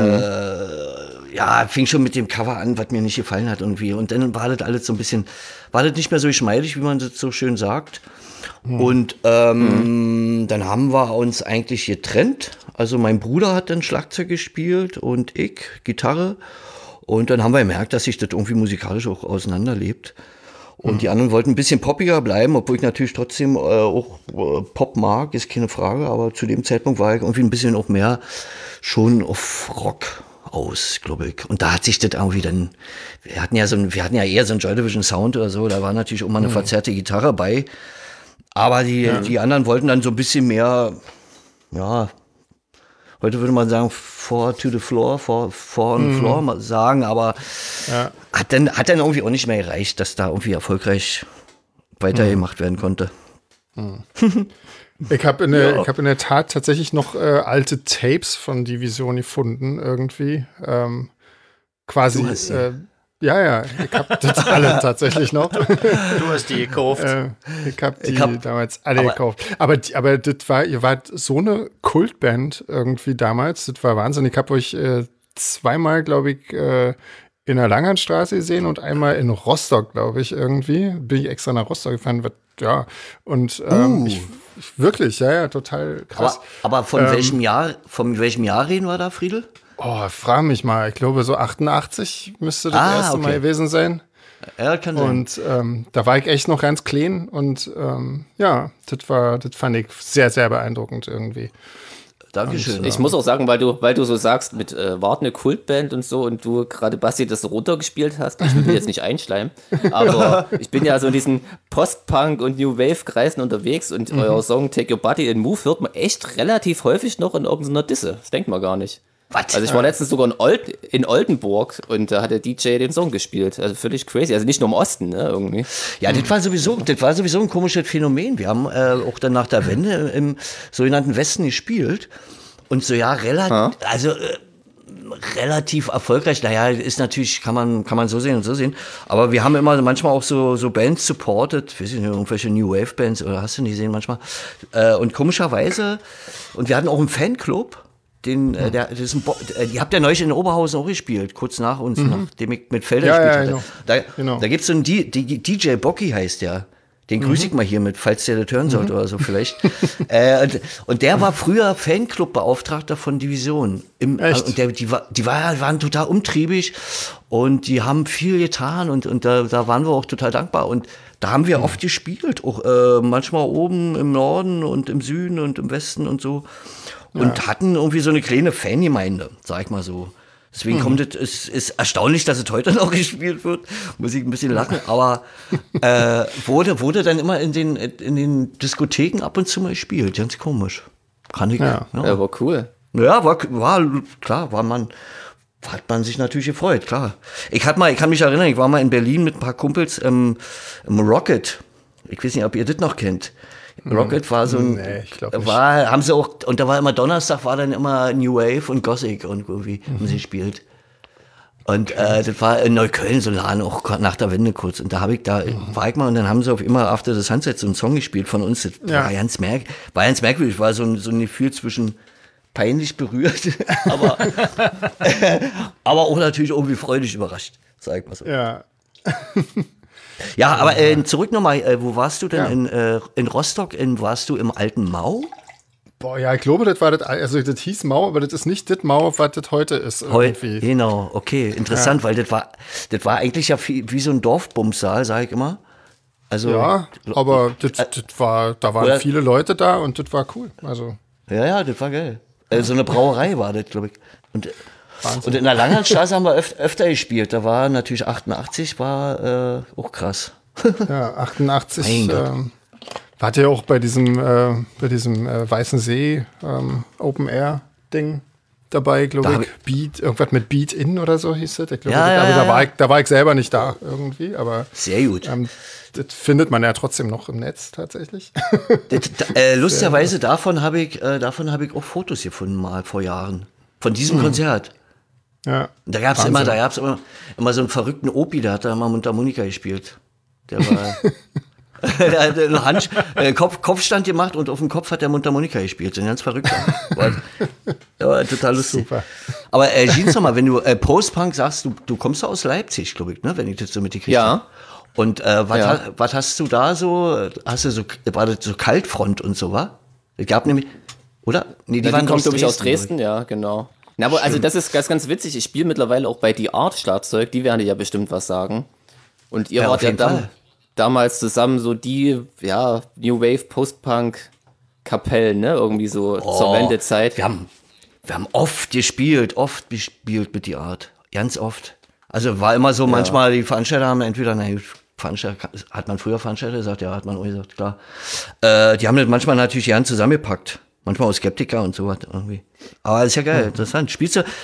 mhm. Ja, fing schon mit dem Cover an, was mir nicht gefallen hat irgendwie. Und dann war das alles so ein bisschen, war das nicht mehr so geschmeidig, wie man das so schön sagt. Mhm. Und ähm, mhm. dann haben wir uns eigentlich getrennt. Also mein Bruder hat dann Schlagzeug gespielt und ich Gitarre. Und dann haben wir gemerkt, dass sich das irgendwie musikalisch auch auseinanderlebt. Und mhm. die anderen wollten ein bisschen poppiger bleiben, obwohl ich natürlich trotzdem äh, auch äh, Pop mag, ist keine Frage. Aber zu dem Zeitpunkt war ich irgendwie ein bisschen auch mehr schon auf Rock aus, glaube ich. Und da hat sich das irgendwie dann, wir hatten ja so ein, wir hatten ja eher so einen Joy Division Sound oder so, da war natürlich auch mal eine mhm. verzerrte Gitarre bei. Aber die, ja. die anderen wollten dann so ein bisschen mehr, ja, heute würde man sagen, four to the floor, four, four on the floor mal sagen, aber ja. hat, dann, hat dann irgendwie auch nicht mehr gereicht, dass da irgendwie erfolgreich weitergemacht mhm. werden konnte. Mhm. Ich habe in, der, ja. hab in der Tat tatsächlich noch äh, alte Tapes von Division gefunden, irgendwie. Ähm, quasi. Äh, ja, ja, ich habe das alle tatsächlich noch. Du hast die gekauft. Äh, ich habe die ich hab, damals alle aber, gekauft. Aber, aber das war, ihr wart so eine Kultband irgendwie damals. Das war Wahnsinn. Ich habe euch äh, zweimal, glaube ich, äh, in der Langernstraße gesehen und einmal in Rostock, glaube ich, irgendwie. Bin ich extra nach Rostock gefahren. Ja, und ähm, uh. ich, ich, wirklich, ja, ja, total krass. Aber, aber von ähm, welchem Jahr, von welchem Jahr reden wir da, Friedel? Oh, frag mich mal. Ich glaube, so achtundachtzig müsste das ah, erste okay. Mal gewesen sein. Ja, kann sein. Und ähm, da war ich echt noch ganz klein und ähm, ja, das war, das fand ich sehr, sehr beeindruckend irgendwie. Dankeschön. Und, ich ja. muss auch sagen, weil du, weil du so sagst, mit äh, Wart eine Kultband und so und du gerade, Basti, das so runtergespielt hast, ich will mich jetzt nicht einschleimen, aber ich bin ja so in diesen Post-Punk- und New-Wave-Kreisen unterwegs und mhm. euer Song Take Your Body and Move hört man echt relativ häufig noch in irgendeiner Disse. Das denkt man gar nicht. Was? Also ich war letztens sogar in, Old, in Oldenburg und da hat der D J den Song gespielt. Also völlig crazy. Also nicht nur im Osten, ne, irgendwie. Ja, das war sowieso, das war sowieso ein komisches Phänomen. Wir haben äh, auch dann nach der Wende im sogenannten Westen gespielt und so ja relativ, also äh, relativ erfolgreich. Naja, ist natürlich, kann man, kann man so sehen und so sehen. Aber wir haben immer manchmal auch so, so Bands supported, weiß ich nicht, irgendwelche New Wave Bands oder hast du nicht gesehen manchmal. Äh, und komischerweise, und wir hatten auch einen Fanclub. Den, äh, der, das ist ein Bo- äh, die habt ihr neulich in Oberhausen auch gespielt, kurz nach uns, mhm. nachdem ich mit Felder ja, gespielt ja, hatte. genau. Da, genau. da gibt es so einen D- D- D J Bocky, heißt der. Den grüße mhm. ich mal hiermit, falls der das hören sollte mhm. oder so vielleicht. äh, und, und der war früher Fanclub-Beauftragter von Division. Im, Echt? Und der, die, war, die war, waren total umtriebig und die haben viel getan und, und da, da waren wir auch total dankbar. Und da haben wir mhm. oft gespielt, auch äh, manchmal oben im Norden und im Süden und im Westen und so. Und ja. hatten irgendwie so eine kleine Fangemeinde, sag ich mal so. Deswegen mhm. kommt es, ist, ist erstaunlich, dass es heute noch gespielt wird. Muss ich ein bisschen lachen. Aber äh, wurde, wurde dann immer in den, in den Diskotheken ab und zu mal gespielt. Ganz komisch. Kann ich. Ja, ja. ja war cool. Ja, war, war klar, war man, hat man sich natürlich gefreut, klar. Ich hatte mal, ich kann mich erinnern, ich war mal in Berlin mit ein paar Kumpels im, im Rocket. Ich weiß nicht, ob ihr das noch kennt. Rocket war so ein, nee, ich glaub nicht. war, haben sie auch, und da war immer Donnerstag, war dann immer New Wave und Gothic und irgendwie mhm. haben sie gespielt. Und äh, das war in Neukölln so ein Laden, auch nach der Wende kurz. Und da habe ich, da mhm. war ich mal und dann haben sie auf immer After the Sunset so einen Song gespielt von uns. Das ja. war, ganz merk, war ganz merkwürdig, war so ein, so ein Gefühl zwischen peinlich berührt, aber, aber auch natürlich irgendwie freudig überrascht, sag ich mal so. Ja. Ja, aber äh, zurück nochmal, äh, wo warst du denn? Ja. In, äh, in Rostock, in, warst du im alten Mau? Boah, ja, ich glaube, das war das, also das hieß Mau, aber das ist nicht das Mau, was das heute ist. Irgendwie. Heu, genau, okay, interessant, ja. weil das war, das war eigentlich ja wie, wie so ein Dorfbumssaal, sag ich immer. Also, ja, aber das, äh, das war, da waren oder, viele Leute da und das war cool. Also. Ja, ja, das war geil. Äh, so eine Brauerei war das, glaube ich. Und Wahnsinn. Und in der Langernstraße haben wir öf- öfter gespielt. Da war natürlich achtundachtzig, war äh, auch krass. Ja, achtundachtzig. Ähm, wart ihr auch bei diesem, äh, bei diesem äh, Weißen See ähm, Open Air Ding dabei, glaube Da hab ich. Beat, irgendwas mit Beat In oder so hieß das. Ich glaube, Ja, das, ja, aber ja, da, ja. war ich, da war ich selber nicht da irgendwie, aber Sehr gut. ähm, das findet man ja trotzdem noch im Netz tatsächlich. Das, äh, lustigerweise davon habe ich, äh, davon habe ich auch Fotos gefunden mal vor Jahren. Von diesem Konzert. Ja. Da gab es Wahnsinn. immer, da gab's immer, immer so einen verrückten Opi, der hat da immer Mundharmonika gespielt. Der war. Der hat einen Hand, äh, Kopf, Kopfstand gemacht und auf dem Kopf hat der Mundharmonika gespielt. Ein ganz verrückter. War, der war total lustig. Super. Aber äh, Jeans, nochmal, wenn du äh, Post-Punk sagst, du, du kommst aus Leipzig, glaube ich, ne? Wenn ich das so mitgekriegt Ja. habe. Und äh, was Ja. ha, was hast du da so? Hast du so, war das so Kaltfront und so, wa? Es gab nämlich, oder? Nee, Die, ja, die kommt, glaube ich, aus glaub Dresden, ja, genau. Na, aber also das ist ganz, ganz witzig. Ich spiele mittlerweile auch bei The Art Schlagzeug, die werden dir ja bestimmt was sagen. Und ihr Ja, wart auf ja jeden dam Fall. damals zusammen so die, ja, New Wave Post-Punk Kapellen, ne? Irgendwie so zur Oh, Wendezeit. Wir haben, wir haben oft gespielt, oft gespielt mit die Art. Ganz oft. Also war immer so, manchmal die Veranstalter haben entweder, na, Veranstalter, hat man früher Veranstalter gesagt, ja, hat man auch gesagt, klar. Äh, die haben das manchmal natürlich gern zusammengepackt. Manchmal auch Skeptiker und so was irgendwie. Aber das ist ja geil, interessant. Spielst du, äh,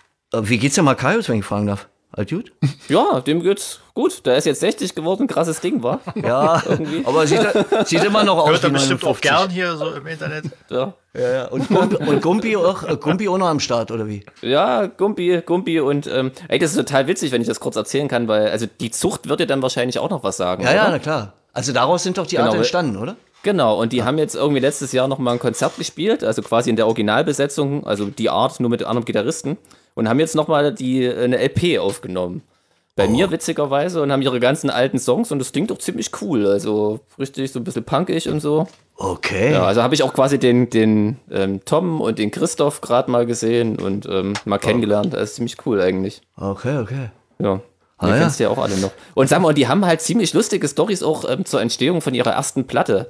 wie geht's dir Makarios, wenn ich fragen darf? Alt gut? Ja, dem geht's gut. Der ist jetzt sechzig geworden, krasses Ding, war. Ja, aber sieht, sieht immer noch aus Hört er wie bestimmt auch neunundfünfzig. gern hier so im Internet. Ja. Ja, ja. Und, Gumpi, und Gumpi, auch, äh, Gumpi auch noch am Start, oder wie? Ja, Gumpi, Gumpi und ähm, ey, das ist total witzig, wenn ich das kurz erzählen kann, weil also die Zucht wird dir dann wahrscheinlich auch noch was sagen. Ja, oder? ja, na klar. Also daraus sind doch die Art Genau. entstanden, oder? Genau, und die haben jetzt irgendwie letztes Jahr nochmal ein Konzert gespielt, also quasi in der Originalbesetzung, also die Art nur mit anderen Gitarristen und haben jetzt nochmal die eine L P aufgenommen. Bei Oh. mir witzigerweise und haben ihre ganzen alten Songs und das klingt doch ziemlich cool, also richtig so ein bisschen punkig und so. Okay. Ja, also habe ich auch quasi den, den ähm, Tom und den Christoph gerade mal gesehen und ähm, mal kennengelernt, das ist ziemlich cool eigentlich. Okay, okay. Ja. Ah, Die ja. kennst du ja auch alle noch. Und sag mal, die haben halt ziemlich lustige Storys auch ähm, zur Entstehung von ihrer ersten Platte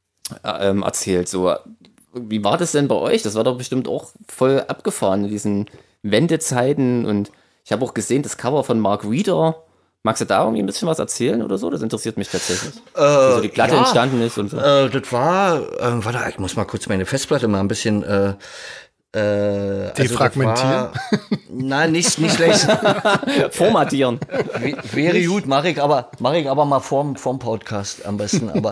äh, ähm, erzählt. So, wie war das denn bei euch? Das war doch bestimmt auch voll abgefahren in diesen Wendezeiten. Und ich habe auch gesehen, das Cover von Mark Reeder. Magst du da irgendwie ein bisschen was erzählen oder so? Das interessiert mich tatsächlich. Äh, wie so die Platte ja. entstanden ist und so. Äh, das war, äh, warte, ich muss mal kurz meine Festplatte mal ein bisschen äh, äh, also das Defragmentieren? war- Nein, nicht, nicht schlecht. Formatieren. W- Wäre gut, mache ich aber, mache ich aber mal vorm, vorm Podcast am besten. Aber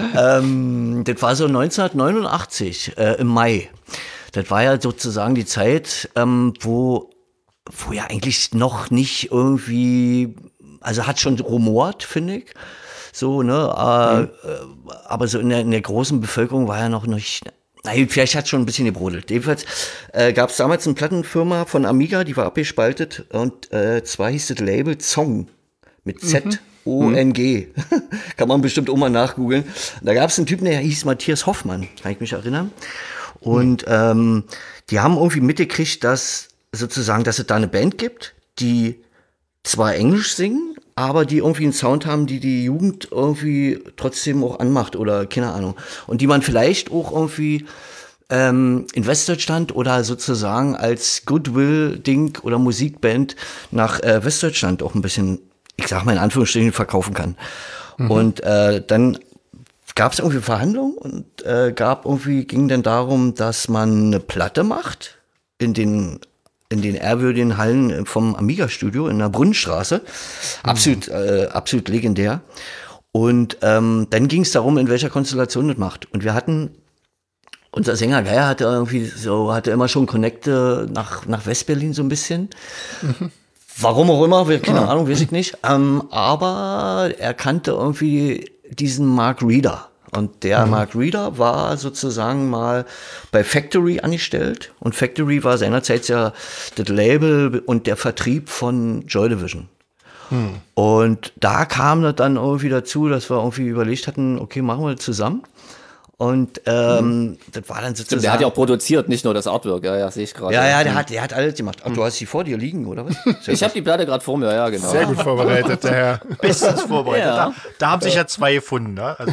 ähm, das war so neunzehnhundertneunundachtzig äh, im Mai. Das war ja sozusagen die Zeit, ähm, wo, wo ja eigentlich noch nicht irgendwie, also hat schon rumort, finde ich. So, ne? Äh, äh, aber so in der, in der großen Bevölkerung war ja noch nicht. Na gut, vielleicht hat es schon ein bisschen gebrodelt. Jedenfalls äh, gab es damals eine Plattenfirma von Amiga, die war abgespaltet und äh, zwar hieß das Label Zong mit Z O N G. Kann man bestimmt auch mal nachgoogeln. Da gab es einen Typen, der hieß Matthias Hoffmann, kann ich mich erinnern. Und ähm, die haben irgendwie mitgekriegt, dass sozusagen, dass es da eine Band gibt, die zwar Englisch singen, aber die irgendwie einen Sound haben, die die Jugend irgendwie trotzdem auch anmacht oder keine Ahnung. Und die man vielleicht auch irgendwie ähm, in Westdeutschland oder sozusagen als Goodwill-Ding oder Musikband nach äh, Westdeutschland auch ein bisschen, ich sag mal in Anführungsstrichen, verkaufen kann. Mhm. Und äh, dann gab es irgendwie Verhandlungen und äh, gab irgendwie, ging dann darum, dass man eine Platte macht in den in den ehrwürdigen Hallen vom Amiga-Studio in der Brunnenstraße. Absolut, mhm. äh, absolut legendär. Und ähm, dann ging es darum, in welcher Konstellation das macht. Und wir hatten, unser Sänger Geier hatte irgendwie so, hatte immer schon Connecte nach, nach Westberlin so ein bisschen. Mhm. Warum auch immer, keine ah. Ahnung, weiß ich nicht. Ähm, aber er kannte irgendwie diesen Mark Reeder. Und der mhm. Mark Reeder war sozusagen mal bei Factory angestellt. Und Factory war seinerzeit ja das Label und der Vertrieb von Joy Division. Mhm. Und da kam das dann irgendwie dazu, dass wir irgendwie überlegt hatten, okay, machen wir das zusammen. Und ähm, mhm. das war dann sozusagen... Der hat ja auch produziert, nicht nur das Artwork, ja, ja, sehe ich gerade. Ja, ja, der hat, der hat alles gemacht. Ach, du hast sie vor dir liegen, oder was? Ich habe die Platte gerade vor mir, ja, genau. Sehr gut vorbereitet, der Herr. Bestens vorbereitet. Ja. Da, da haben sich ja zwei gefunden, ne? Also,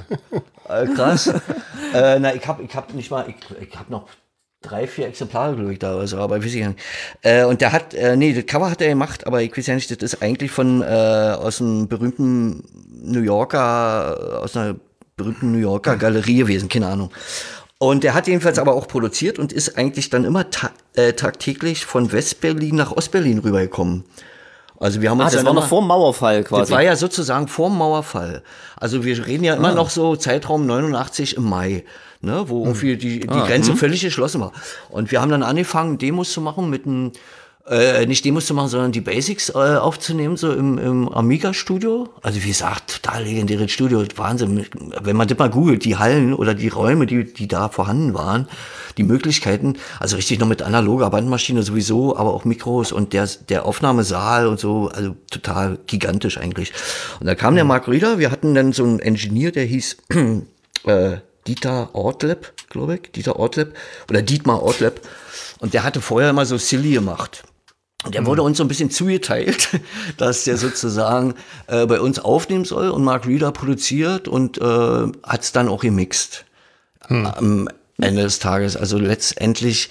äh, Äh, krass. äh, na, ich habe ich hab nicht mal, ich, ich habe noch drei, vier Exemplare, glaube ich, da, also, aber weiß ich ja nicht. Äh, und der hat, äh, nee, das Cover hat er gemacht, aber ich weiß ja nicht, das ist eigentlich von, äh, aus einem berühmten New Yorker, aus einer berühmten New Yorker Galerie gewesen, keine Ahnung. Und der hat jedenfalls aber auch produziert und ist eigentlich dann immer ta- äh, tagtäglich von Westberlin nach Ostberlin rübergekommen. Also wir haben uns Ah, das dann war immer, noch vor dem Mauerfall das quasi. war ja sozusagen vor dem Mauerfall. Also wir reden ja immer noch so Zeitraum neunundachtzig im Mai, ne, wo irgendwie die, die Grenze völlig geschlossen war. Und wir haben dann angefangen, Demos zu machen mit einem, äh, nicht Demos zu machen, sondern die Basics äh, aufzunehmen, so im, im Amiga-Studio. Also wie gesagt, total legendäres Studio, Wahnsinn. Wenn man das mal googelt, die Hallen oder die Räume, die, die da vorhanden waren, die Möglichkeiten, also richtig noch mit analoger Bandmaschine sowieso, aber auch Mikros und der, der Aufnahmesaal und so, also total gigantisch eigentlich. Und da kam der Mark Rieder, wir hatten dann so einen Engineer, der hieß äh, Dieter Ortleb, glaube ich, Dieter Ortleb oder Dietmar Ortleb, und der hatte vorher immer so Silly gemacht. Und der wurde uns so ein bisschen zugeteilt, dass der sozusagen äh, bei uns aufnehmen soll, und Mark Rieder produziert und äh, hat es dann auch gemixt. Hm. Am Ende des Tages. Also letztendlich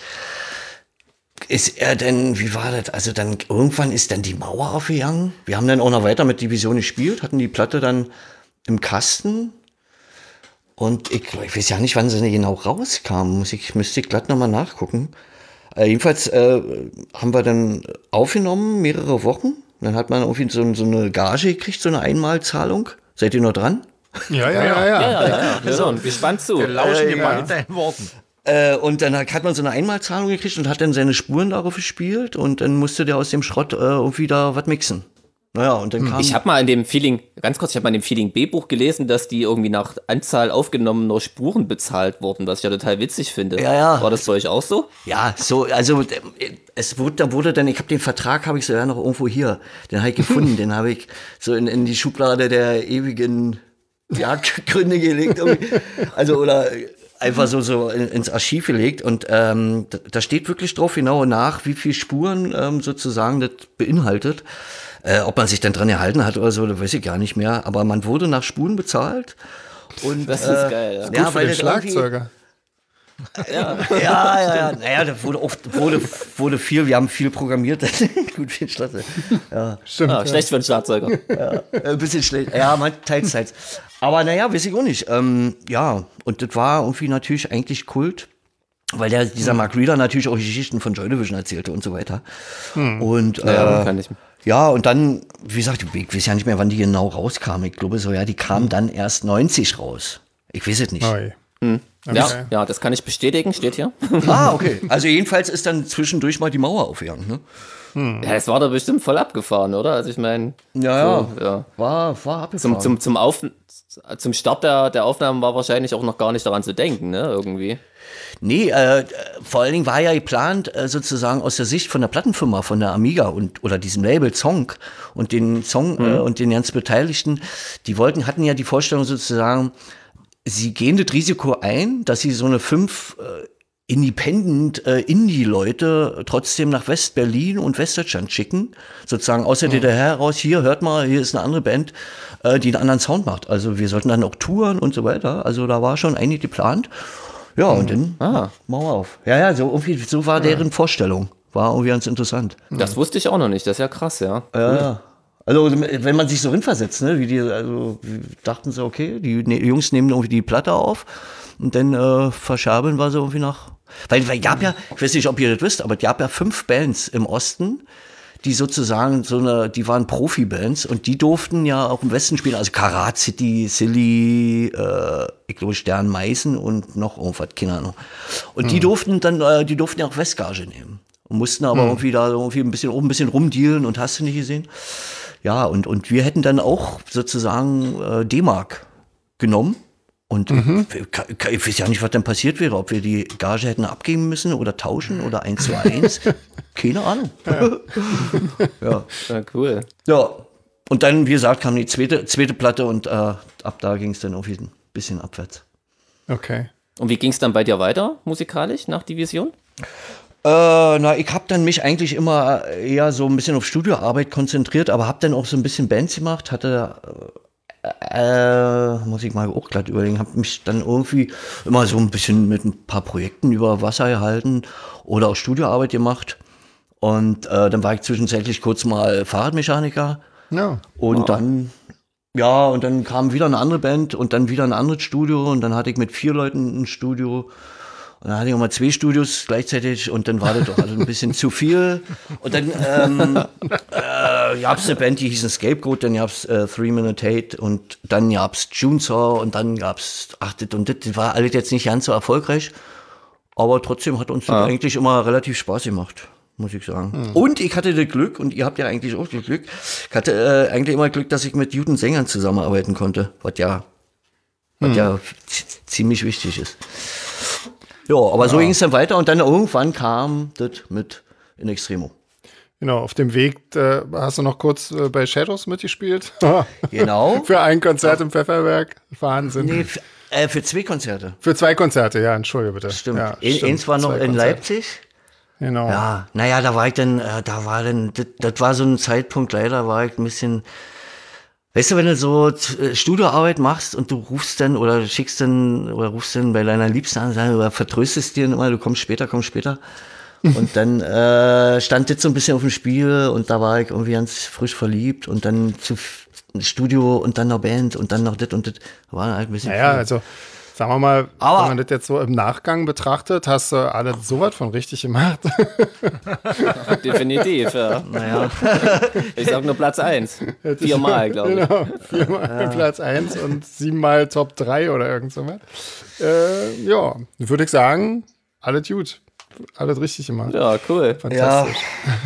ist er denn, wie war das? Also dann irgendwann ist dann die Mauer aufgegangen. Wir haben dann auch noch weiter mit Division gespielt, hatten die Platte dann im Kasten. Und ich, ich weiß ja nicht, wann sie genau rauskam. Muss ich, müsste ich glatt nochmal nachgucken. Äh, jedenfalls äh, haben wir dann aufgenommen, mehrere Wochen. Dann hat man irgendwie so, so eine Gage gekriegt, so eine Einmalzahlung. Seid ihr noch dran? Ja, ja, ja, ja. Ja, ja, ja. Wir sind gespannt zu. Wir lauschen Äh, dir ja. mal mit deinen Worten. Äh, und dann hat man so eine Einmalzahlung gekriegt und hat dann seine Spuren darauf gespielt, und dann musste der aus dem Schrott äh, irgendwie da was mixen. Naja, und dann kam... Ich habe mal in dem Feeling, ganz kurz, ich habe mal in dem Feeling B-Buch gelesen, dass die irgendwie nach Anzahl aufgenommener Spuren bezahlt wurden, was ich ja total witzig finde. Ja, ja. War das bei euch auch so? Ja, so, also äh, es wurde, da wurde dann, ich habe den Vertrag, habe ich so ja noch irgendwo hier, den habe ich gefunden, den habe ich so in, in die Schublade der ewigen Jagdgründe gelegt, irgendwie. Also oder einfach so so in, ins Archiv gelegt, und ähm, da, da steht wirklich drauf genau nach, wie viele Spuren ähm, sozusagen das beinhaltet. Äh, ob man sich dann dran erhalten hat oder so, das weiß ich gar nicht mehr. Aber man wurde nach Spuren bezahlt. Und, Das ist äh, geil, ja. Gut ja, für weil den das irgendwie- Schlagzeuger. Ja. Ja, ja, ja. Naja, da wurde oft, wurde, wurde viel, wir haben viel programmiert. Gut, viel Schlatte. Ja, Stimmt. Ah, ja. schlecht für einen Schlagzeuger. äh, ein bisschen schlecht. Ja, man teils, teils. Aber naja, weiß ich auch nicht. Ähm, ja, und das war irgendwie natürlich eigentlich Kult, weil der, dieser Mark Rieder natürlich auch Geschichten von Joy Division erzählte und so weiter. Und äh, Ja, kann ich. ja, und dann, wie gesagt, ich weiß ja nicht mehr, wann die genau rauskam. Ich glaube so, ja, die kam dann erst neunzig raus. Ich weiß es nicht. Oi. Ja, ja, das kann ich bestätigen, steht hier. Ah, okay. Also jedenfalls ist dann zwischendurch mal die Mauer aufgegangen, ne? Ja, das war doch bestimmt voll abgefahren, oder? Also ich meine, Ja, so, ja. War, war abgefahren. Zum, zum, zum, Auf, zum Start der, der Aufnahmen war wahrscheinlich auch noch gar nicht daran zu denken, ne? Irgendwie. Nee, äh, vor allen Dingen war ja geplant, äh, sozusagen aus der Sicht von der Plattenfirma, von der Amiga und oder diesem Label Song und den Song mhm. äh, und den ganz Beteiligten, die wollten, hatten ja die Vorstellung sozusagen, sie gehen das Risiko ein, dass sie so eine fünf äh, Independent äh, Indie-Leute trotzdem nach West-Berlin und Westdeutschland schicken, sozusagen aus der D D R heraus, hier, hört mal, hier ist eine andere Band, äh, die einen anderen Sound macht. Also wir sollten dann auch touren und so weiter. Also da war schon einiges geplant. Ja, und dann Ah. Mauer auf. Ja, ja, so irgendwie, so war deren Vorstellung. War irgendwie ganz interessant. Das wusste ich auch noch nicht, das ist ja krass, ja. Ja, ja. Also, wenn man sich so hinversetzt, ne, wie die, also, wie dachten sie, okay, die ne, Jungs nehmen irgendwie die Platte auf und dann äh, verschabeln wir sie irgendwie nach. Weil, weil gab ja, ich weiß nicht, ob ihr das wisst, aber es gab ja fünf Bands im Osten, die sozusagen so eine, die waren Profi-Bands und die durften ja auch im Westen spielen, also Karat City, Silly, äh, ich glaube Stern Meißen und noch irgendwas, keine Ahnung. Und die durften dann, äh, die durften ja auch Westgage nehmen. Und mussten aber irgendwie da irgendwie ein bisschen, auch ein bisschen rumdealen und hast du nicht gesehen. Ja, und, und wir hätten dann auch sozusagen äh, D-Mark genommen. Und mhm. ich, ich weiß ja nicht, was dann passiert wäre, ob wir die Gage hätten abgeben müssen oder tauschen oder eins zu eins. Keine Ahnung. Ja. Ja. Ja, cool. Ja, und dann, wie gesagt, kam die zweite, zweite Platte und äh, ab da ging es dann irgendwie ein bisschen abwärts. Okay. Und wie ging es dann bei dir weiter, musikalisch, nach Division? Äh, na, ich habe dann mich eigentlich immer eher so ein bisschen auf Studioarbeit konzentriert, aber habe dann auch so ein bisschen Bands gemacht, hatte, äh, muss ich mal auch glatt überlegen, habe mich dann irgendwie immer so ein bisschen mit ein paar Projekten über Wasser gehalten oder auch Studioarbeit gemacht. Und äh, dann war ich zwischenzeitlich kurz mal Fahrradmechaniker. Ja. Und Wow. dann ja, und dann kam wieder eine andere Band und dann wieder ein anderes Studio und dann hatte ich mit vier Leuten ein Studio. Und dann hatte ich auch mal zwei Studios gleichzeitig und dann war das doch also ein bisschen zu viel. Und dann ähm, äh, gab es eine Band, die hieß ein Scapegoat, dann gab es äh, Three Minute Hate und dann gab es Junesaw und dann gab es, ach, das und das, das war alles jetzt nicht ganz so erfolgreich. Aber trotzdem hat uns das Ah. eigentlich immer relativ Spaß gemacht, muss ich sagen. Hm. Und ich hatte das Glück, und ihr habt ja eigentlich auch das Glück, ich hatte äh, eigentlich immer Glück, dass ich mit guten Sängern zusammenarbeiten konnte, was ja, was Hm. ja z- ziemlich wichtig ist. Ja, aber so ging es dann weiter und dann irgendwann kam das mit In Extremo. Genau, auf dem Weg äh, hast du noch kurz äh, bei Shadows mitgespielt. Genau. Für ein Konzert im Pfefferberg. Wahnsinn. Nee, für, äh, für zwei Konzerte. Für zwei Konzerte, ja, entschuldige bitte. Stimmt. Ja, Ein- stimmt. Eins war noch Zwei in Konzerte. Leipzig. Genau. Ja, naja, da war ich dann, äh, da war dann, das, das war so ein Zeitpunkt, leider war ich ein bisschen, weißt du, wenn du so äh, Studioarbeit machst und du rufst dann oder schickst dann oder rufst dann bei deiner Liebsten an sagst, oder vertröstest dir immer, du kommst später, kommst später. Und dann äh, stand das so ein bisschen auf dem Spiel und da war ich irgendwie ganz frisch verliebt und dann zu f- Studio und dann noch Band und dann noch das und das. War halt ein bisschen Naja, viel. also sagen wir mal, Aber- wenn man das jetzt so im Nachgang betrachtet, hast du alles sowas von richtig gemacht. Definitiv, ja. Naja. Ich sag nur Platz eins. Viermal, glaube ich. Genau, viermal Platz eins und siebenmal Top drei oder irgend so was. Äh, ja, würde ich sagen, alles gut. Alles richtig gemacht. Ja, cool. Ja, Fantastisch.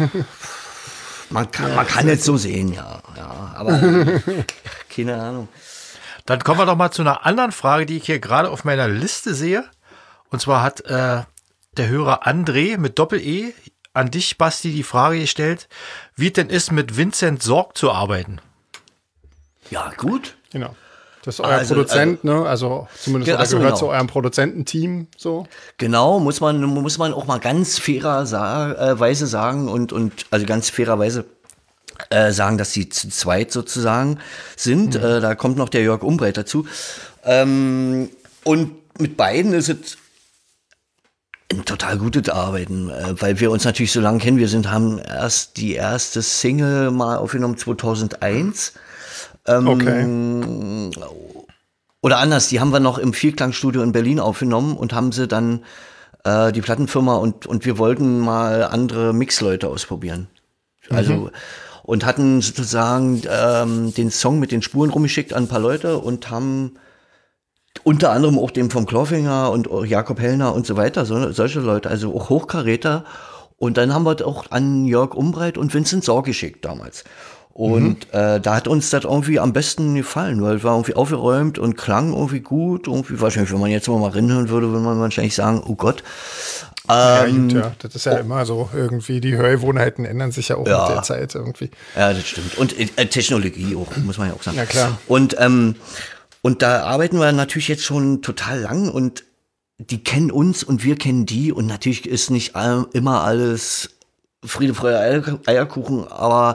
man kann, man kann es so sehen, ja. ja aber keine Ahnung. Dann kommen wir doch mal zu einer anderen Frage, die ich hier gerade auf meiner Liste sehe. Und zwar hat äh, der Hörer André mit Doppel-E an dich, Basti, die Frage gestellt, wie es denn ist, mit Vincent Sorg zu arbeiten. Ja, gut. Genau. Das ist euer Also- Produzent, ne? Also zumindest Ja, oder also gehört genau. zu eurem Produzententeam so. Genau, muss man, muss man auch mal ganz fairer sa äh, Weise sagen und, und also ganz fairerweise äh, sagen, dass sie zu zweit sozusagen sind. Mhm. Äh, da kommt noch der Jörg Umbreit dazu. Ähm, und mit beiden ist es ein total gutes Arbeiten, äh, weil wir uns natürlich so lange kennen. Wir sind, haben erst die erste Single mal aufgenommen zweitausendeins. Ähm, Okay. Oder anders, die haben wir noch im Vierklangstudio in Berlin aufgenommen und haben sie dann äh, die Plattenfirma und, und wir wollten mal andere Mixleute ausprobieren. Also und hatten sozusagen ähm, den Song mit den Spuren rumgeschickt an ein paar Leute und haben unter anderem auch dem vom Clawfinger und auch Jakob Hellner und so weiter, so, solche Leute, also auch Hochkaräter. Und dann haben wir das auch an Jörg Umbreit und Vincent Sorg geschickt damals. Und mhm. äh, da hat uns das irgendwie am besten gefallen, weil es war irgendwie aufgeräumt und klang irgendwie gut. Irgendwie wahrscheinlich, wenn man jetzt mal reinhören würde, würde man wahrscheinlich sagen, oh Gott. Ja, Ähm, gut, ja, das ist ja oh. immer so irgendwie. Die Hörgewohnheiten ändern sich ja auch Ja. mit der Zeit irgendwie. Ja, das stimmt. Und äh, Technologie auch, muss man ja auch sagen. Ja, klar. Und, ähm, und da arbeiten wir natürlich jetzt schon total lang und die kennen uns und wir kennen die und natürlich ist nicht all, immer alles Friede, Freude, Eier, Eierkuchen, aber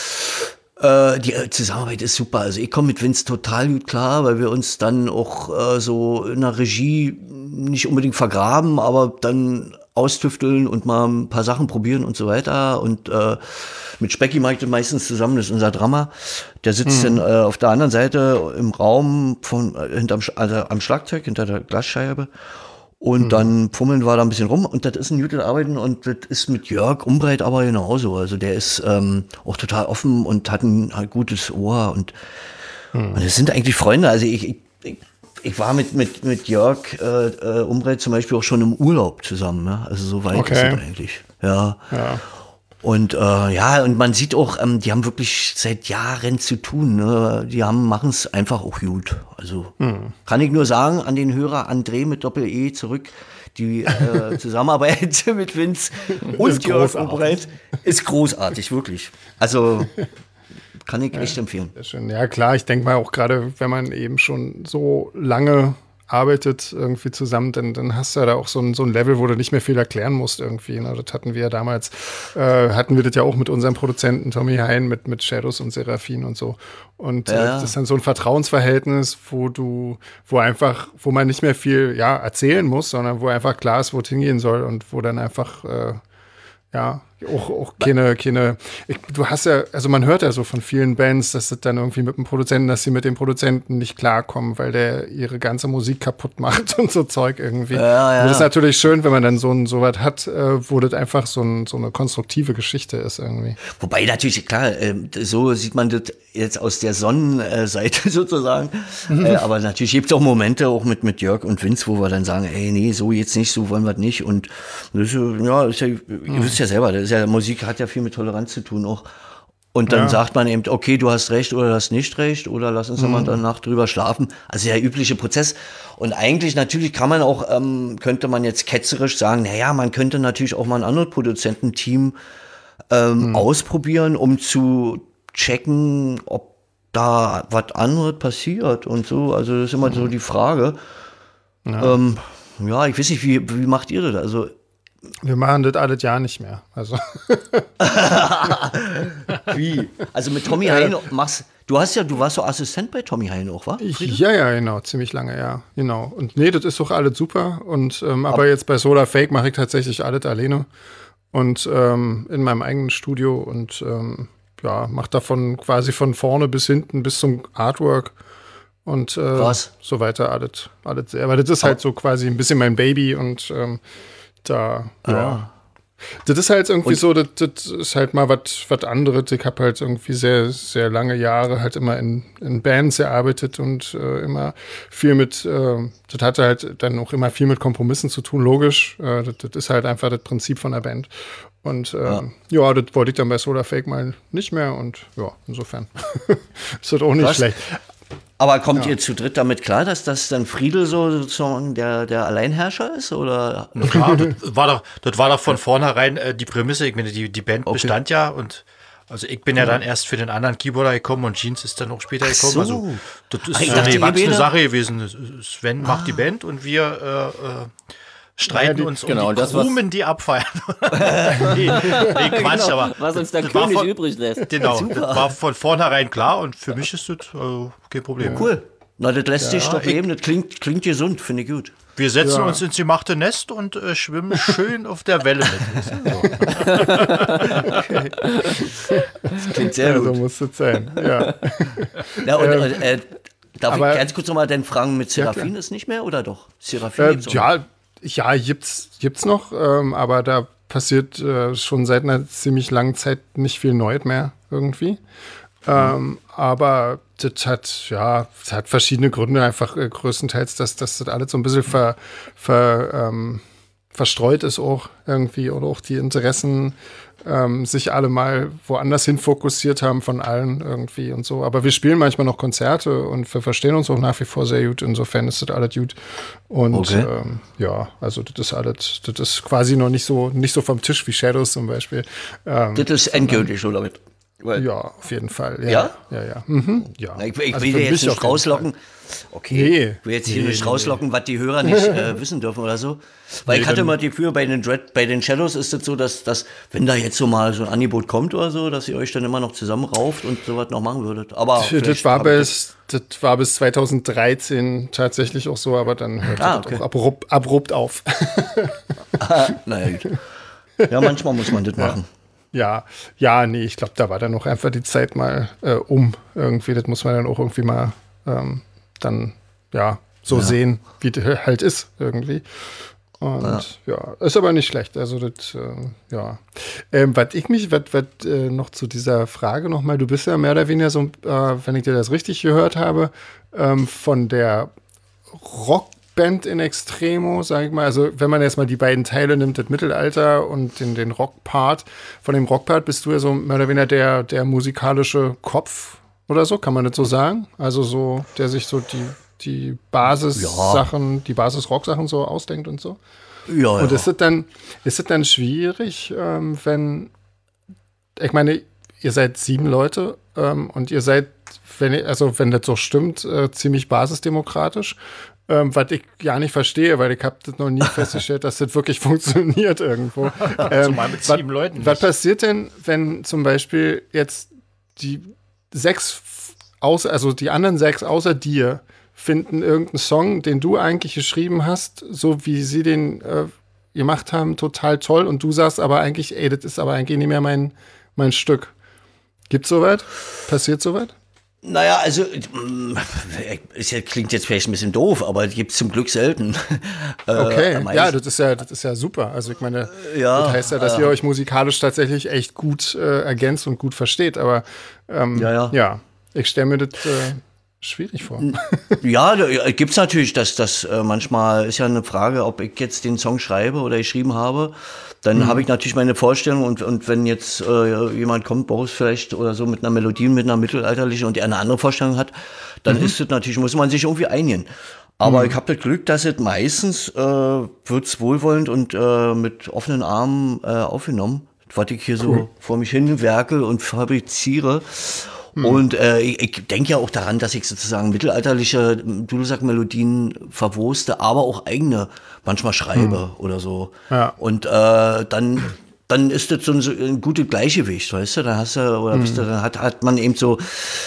äh, die Zusammenarbeit ist super. Also ich komme mit Vince total gut klar, weil wir uns dann auch äh, so in der Regie nicht unbedingt vergraben, aber dann austüfteln und mal ein paar Sachen probieren und so weiter. Und äh, mit Specki mache ich das meistens zusammen, das ist unser Drummer. Der sitzt dann äh, auf der anderen Seite im Raum von äh, hinterm, Sch- also am Schlagzeug, hinter der Glasscheibe. Und dann fummeln wir da ein bisschen rum und das ist ein gutes Arbeiten und das ist mit Jörg Umbreit aber genauso. Also der ist ähm, auch total offen und hat ein, hat gutes Ohr und, und das sind eigentlich Freunde. Also ich, ich, ich, ich war mit, mit, mit Jörg äh, äh, Umbreit zum Beispiel auch schon im Urlaub zusammen. Ne? Also so weit Okay. ist es eigentlich. Ja. Ja. Und äh, ja, und man sieht auch, ähm, die haben wirklich seit Jahren zu tun. Ne? Die haben machen es einfach auch gut. Also kann ich nur sagen an den Hörer André mit Doppel-E zurück. Die äh, Zusammenarbeit mit Vince und Ist Jörg großartig. Umbreit ist großartig, wirklich. Also kann ich echt empfehlen. Sehr schön. Ja, klar, ich denke mal auch gerade, wenn man eben schon so lange arbeitet irgendwie zusammen, dann, dann hast du ja da auch so ein, so ein Level, wo du nicht mehr viel erklären musst irgendwie. Ne? Das hatten wir ja damals, äh, hatten wir das ja auch mit unserem Produzenten Tommy Hein, mit, mit Shadows und Seraphin und so. Und äh, Ja. das ist dann so ein Vertrauensverhältnis, wo du, wo einfach, wo man nicht mehr viel ja, erzählen muss, sondern wo einfach klar ist, wo es hingehen soll und wo dann einfach äh, ja, auch, auch keine, keine ich, du hast ja, also man hört ja so von vielen Bands, dass das dann irgendwie mit dem Produzenten, dass sie mit dem Produzenten nicht klarkommen, weil der ihre ganze Musik kaputt macht und so Zeug irgendwie. Ja, ja. Und das ist natürlich schön, wenn man dann so ein so was hat, äh, wo das einfach so, ein, so eine konstruktive Geschichte ist irgendwie. Wobei natürlich, klar, äh, so sieht man das jetzt aus der Sonnenseite sozusagen. Mhm. Äh, aber natürlich gibt es auch Momente, auch mit, mit Jörg und Vince, wo wir dann sagen, ey, nee, so jetzt nicht, so wollen wir das nicht. Und das ist, ja, ist ja, ihr mhm. wisst ja selber, das ist ja, Musik hat ja viel mit Toleranz zu tun auch. Und dann ja. sagt man eben, okay, du hast recht oder du hast nicht recht oder lass uns mhm. mal danach drüber schlafen. Also der übliche Prozess. Und eigentlich natürlich kann man auch, ähm, könnte man jetzt ketzerisch sagen, naja, man könnte natürlich auch mal ein anderes Produzententeam ähm, mhm. ausprobieren, um zu checken, ob da was anderes passiert und so. Also das ist immer mhm. so die Frage. Ja. Ähm, ja, ich weiß nicht, wie, wie macht ihr das? Also wir machen das alles Jahr nicht mehr. Also. Wie? Also mit Tommy Hein machst du hast ja, du warst so Assistent bei Tommy Hein auch, wa? Ja, ja, genau, ziemlich lange, ja, genau. Und nee, das ist doch alles super. Und ähm, aber, aber jetzt bei Solar Fake mache ich tatsächlich alles alleine und ähm, in meinem eigenen Studio und ähm, ja, mache davon quasi von vorne bis hinten bis zum Artwork und äh, Was? so weiter alles, alles sehr. Aber das ist halt so quasi ein bisschen mein Baby und ähm, da, ja. Ah. Das ist halt irgendwie und so, das, das ist halt mal was anderes. Ich habe halt irgendwie sehr, sehr lange Jahre halt immer in, in Bands gearbeitet und äh, immer viel mit, äh, das hatte halt dann auch immer viel mit Kompromissen zu tun, logisch. Äh, das, das ist halt einfach das Prinzip von der Band. Und äh, ja. ja, das wollte ich dann bei Solar Fake mal nicht mehr und ja, insofern ist das auch nicht Was? schlecht. Aber kommt ja. ihr zu dritt damit klar, dass das dann Friedel so sozusagen der, der Alleinherrscher ist? Oder? Na klar, das war doch, das war doch von vornherein äh, die Prämisse. Ich meine, die, die Band okay. bestand ja und also ich bin ja dann erst für den anderen Keyboarder gekommen und Jeans ist dann auch später gekommen. So. Also das ist ich so dachte, eine gewachsene jeder... Sache gewesen. Sven ah. macht die Band und wir äh, äh, streiten ja, die, uns genau, um die das, Krumen, die abfeiern. nee, nee, Quatsch, genau, aber was uns der König von, übrig lässt. Genau, das war von vornherein klar und für mich ist das äh, kein Problem. Ja. Cool. Na, das lässt ja, sich doch leben, das klingt, klingt gesund, finde ich gut. Wir setzen ja. uns ins gemachte Nest und äh, schwimmen schön auf der Welle mit. Okay. Das klingt sehr ja, gut. So muss es sein, ja. Na, und, ähm, äh, darf aber, ich ganz kurz nochmal dann fragen, mit Seraphin ja, ist nicht mehr oder doch? Seraphin äh, gibt's auch ja, noch. ja, gibt's, gibt's noch, ähm, aber da passiert äh, schon seit einer ziemlich langen Zeit nicht viel Neues mehr irgendwie. Ähm, aber das hat, ja, das hat verschiedene Gründe, einfach äh, größtenteils, dass, dass das alles so ein bisschen ver, ver, ähm, verstreut ist auch irgendwie oder auch die Interessen ähm, sich alle mal woanders hin fokussiert haben von allen irgendwie und so. Aber wir spielen manchmal noch Konzerte und wir verstehen uns auch nach wie vor sehr gut. Insofern ist das alles gut. Und okay. ähm, ja, also das ist alles, das ist quasi noch nicht so, nicht so vom Tisch wie Shadows zum Beispiel. Ähm, das ist endgültig, oder mit? Ja, auf jeden Fall. Ja? Ja? Ja, ja. Mhm. ja. Ich, ich also will dir jetzt nicht rauslocken. Okay, nee. ich will jetzt hier nee, nicht nee, rauslocken, was die Hörer nicht äh, wissen dürfen oder so. Weil nee, ich hatte immer die Gefühl, bei den Dread, bei den Shadows ist es das so, dass, dass, wenn da jetzt so mal so ein Angebot kommt oder so, dass ihr euch dann immer noch zusammenrauft und sowas noch machen würdet. Aber das war, bis, das war bis zwanzig dreizehn tatsächlich auch so, aber dann hört ah, das okay. auch abrupt, abrupt auf. ah, naja, gut. Ja, manchmal muss man das machen. Ja, ja, nee, ich glaube, da war dann noch einfach die Zeit mal äh, um irgendwie. Das muss man dann auch irgendwie mal ähm, dann, ja, so ja. sehen, wie das halt ist irgendwie. Und ja, ja ist aber nicht schlecht. Also das, äh, ja. Ähm, was ich mich, was, was äh, noch zu dieser Frage nochmal, du bist ja mehr oder weniger so, äh, wenn ich dir das richtig gehört habe, ähm, von der Rock Band in Extremo, sag ich mal. Also wenn man jetzt mal die beiden Teile nimmt, das Mittelalter und den, den Rock-Part. Von dem Rock-Part bist du ja so mehr oder weniger der, der musikalische Kopf oder so, kann man das so sagen? Also so, der sich so die, die Basis-Sachen, ja. die Basis-Rock-Sachen so ausdenkt und so. Ja, und ja. ist es dann, ist es dann schwierig, ähm, wenn, ich meine, ihr seid sieben Leute ähm, und ihr seid, wenn ihr, also wenn das so stimmt, äh, ziemlich basisdemokratisch. Ähm, was ich ja nicht verstehe, weil ich habe das noch nie festgestellt, dass das wirklich funktioniert irgendwo. Ähm, Zumal mit sieben Leuten. Was passiert denn, wenn zum Beispiel jetzt die sechs, außer, also die anderen sechs außer dir, finden irgendeinen Song, den du eigentlich geschrieben hast, so wie sie den äh, gemacht haben, total toll und du sagst aber eigentlich, ey, das ist aber eigentlich nicht mehr mein, mein Stück. Gibt's soweit? Passiert soweit? Naja, also, es klingt jetzt vielleicht ein bisschen doof, aber gibt es zum Glück selten. Okay, äh, ja, das ist ja, das ist ja super. Also ich meine, ja, das heißt ja, dass äh, ihr euch musikalisch tatsächlich echt gut äh, ergänzt und gut versteht. Aber ähm, ja, ja. ja, ich stelle mir das äh, schwierig vor. Ja, da gibt es natürlich, dass das äh, manchmal ist ja eine Frage, ob ich jetzt den Song schreibe oder geschrieben habe. Dann mhm. habe ich natürlich meine Vorstellung und, und wenn jetzt äh, jemand kommt, Boris vielleicht oder so mit einer Melodie, mit einer mittelalterlichen und er eine andere Vorstellung hat, dann mhm. ist es natürlich, muss man sich irgendwie einigen. Aber mhm. ich habe das Glück, dass es meistens äh, wird's wohlwollend und äh, mit offenen Armen äh, aufgenommen, was ich hier cool. so vor mich hin werke und fabriziere. Mhm. Und äh, ich, ich denke ja auch daran, dass ich sozusagen mittelalterliche Dudelsack-Melodien verwurste, aber auch eigene manchmal schreibe mhm. oder so. Ja. Und äh, dann, dann ist das so ein, so ein gutes Gleichgewicht, weißt du? Dann hast du, oder mhm. bist du, dann hat, hat man eben so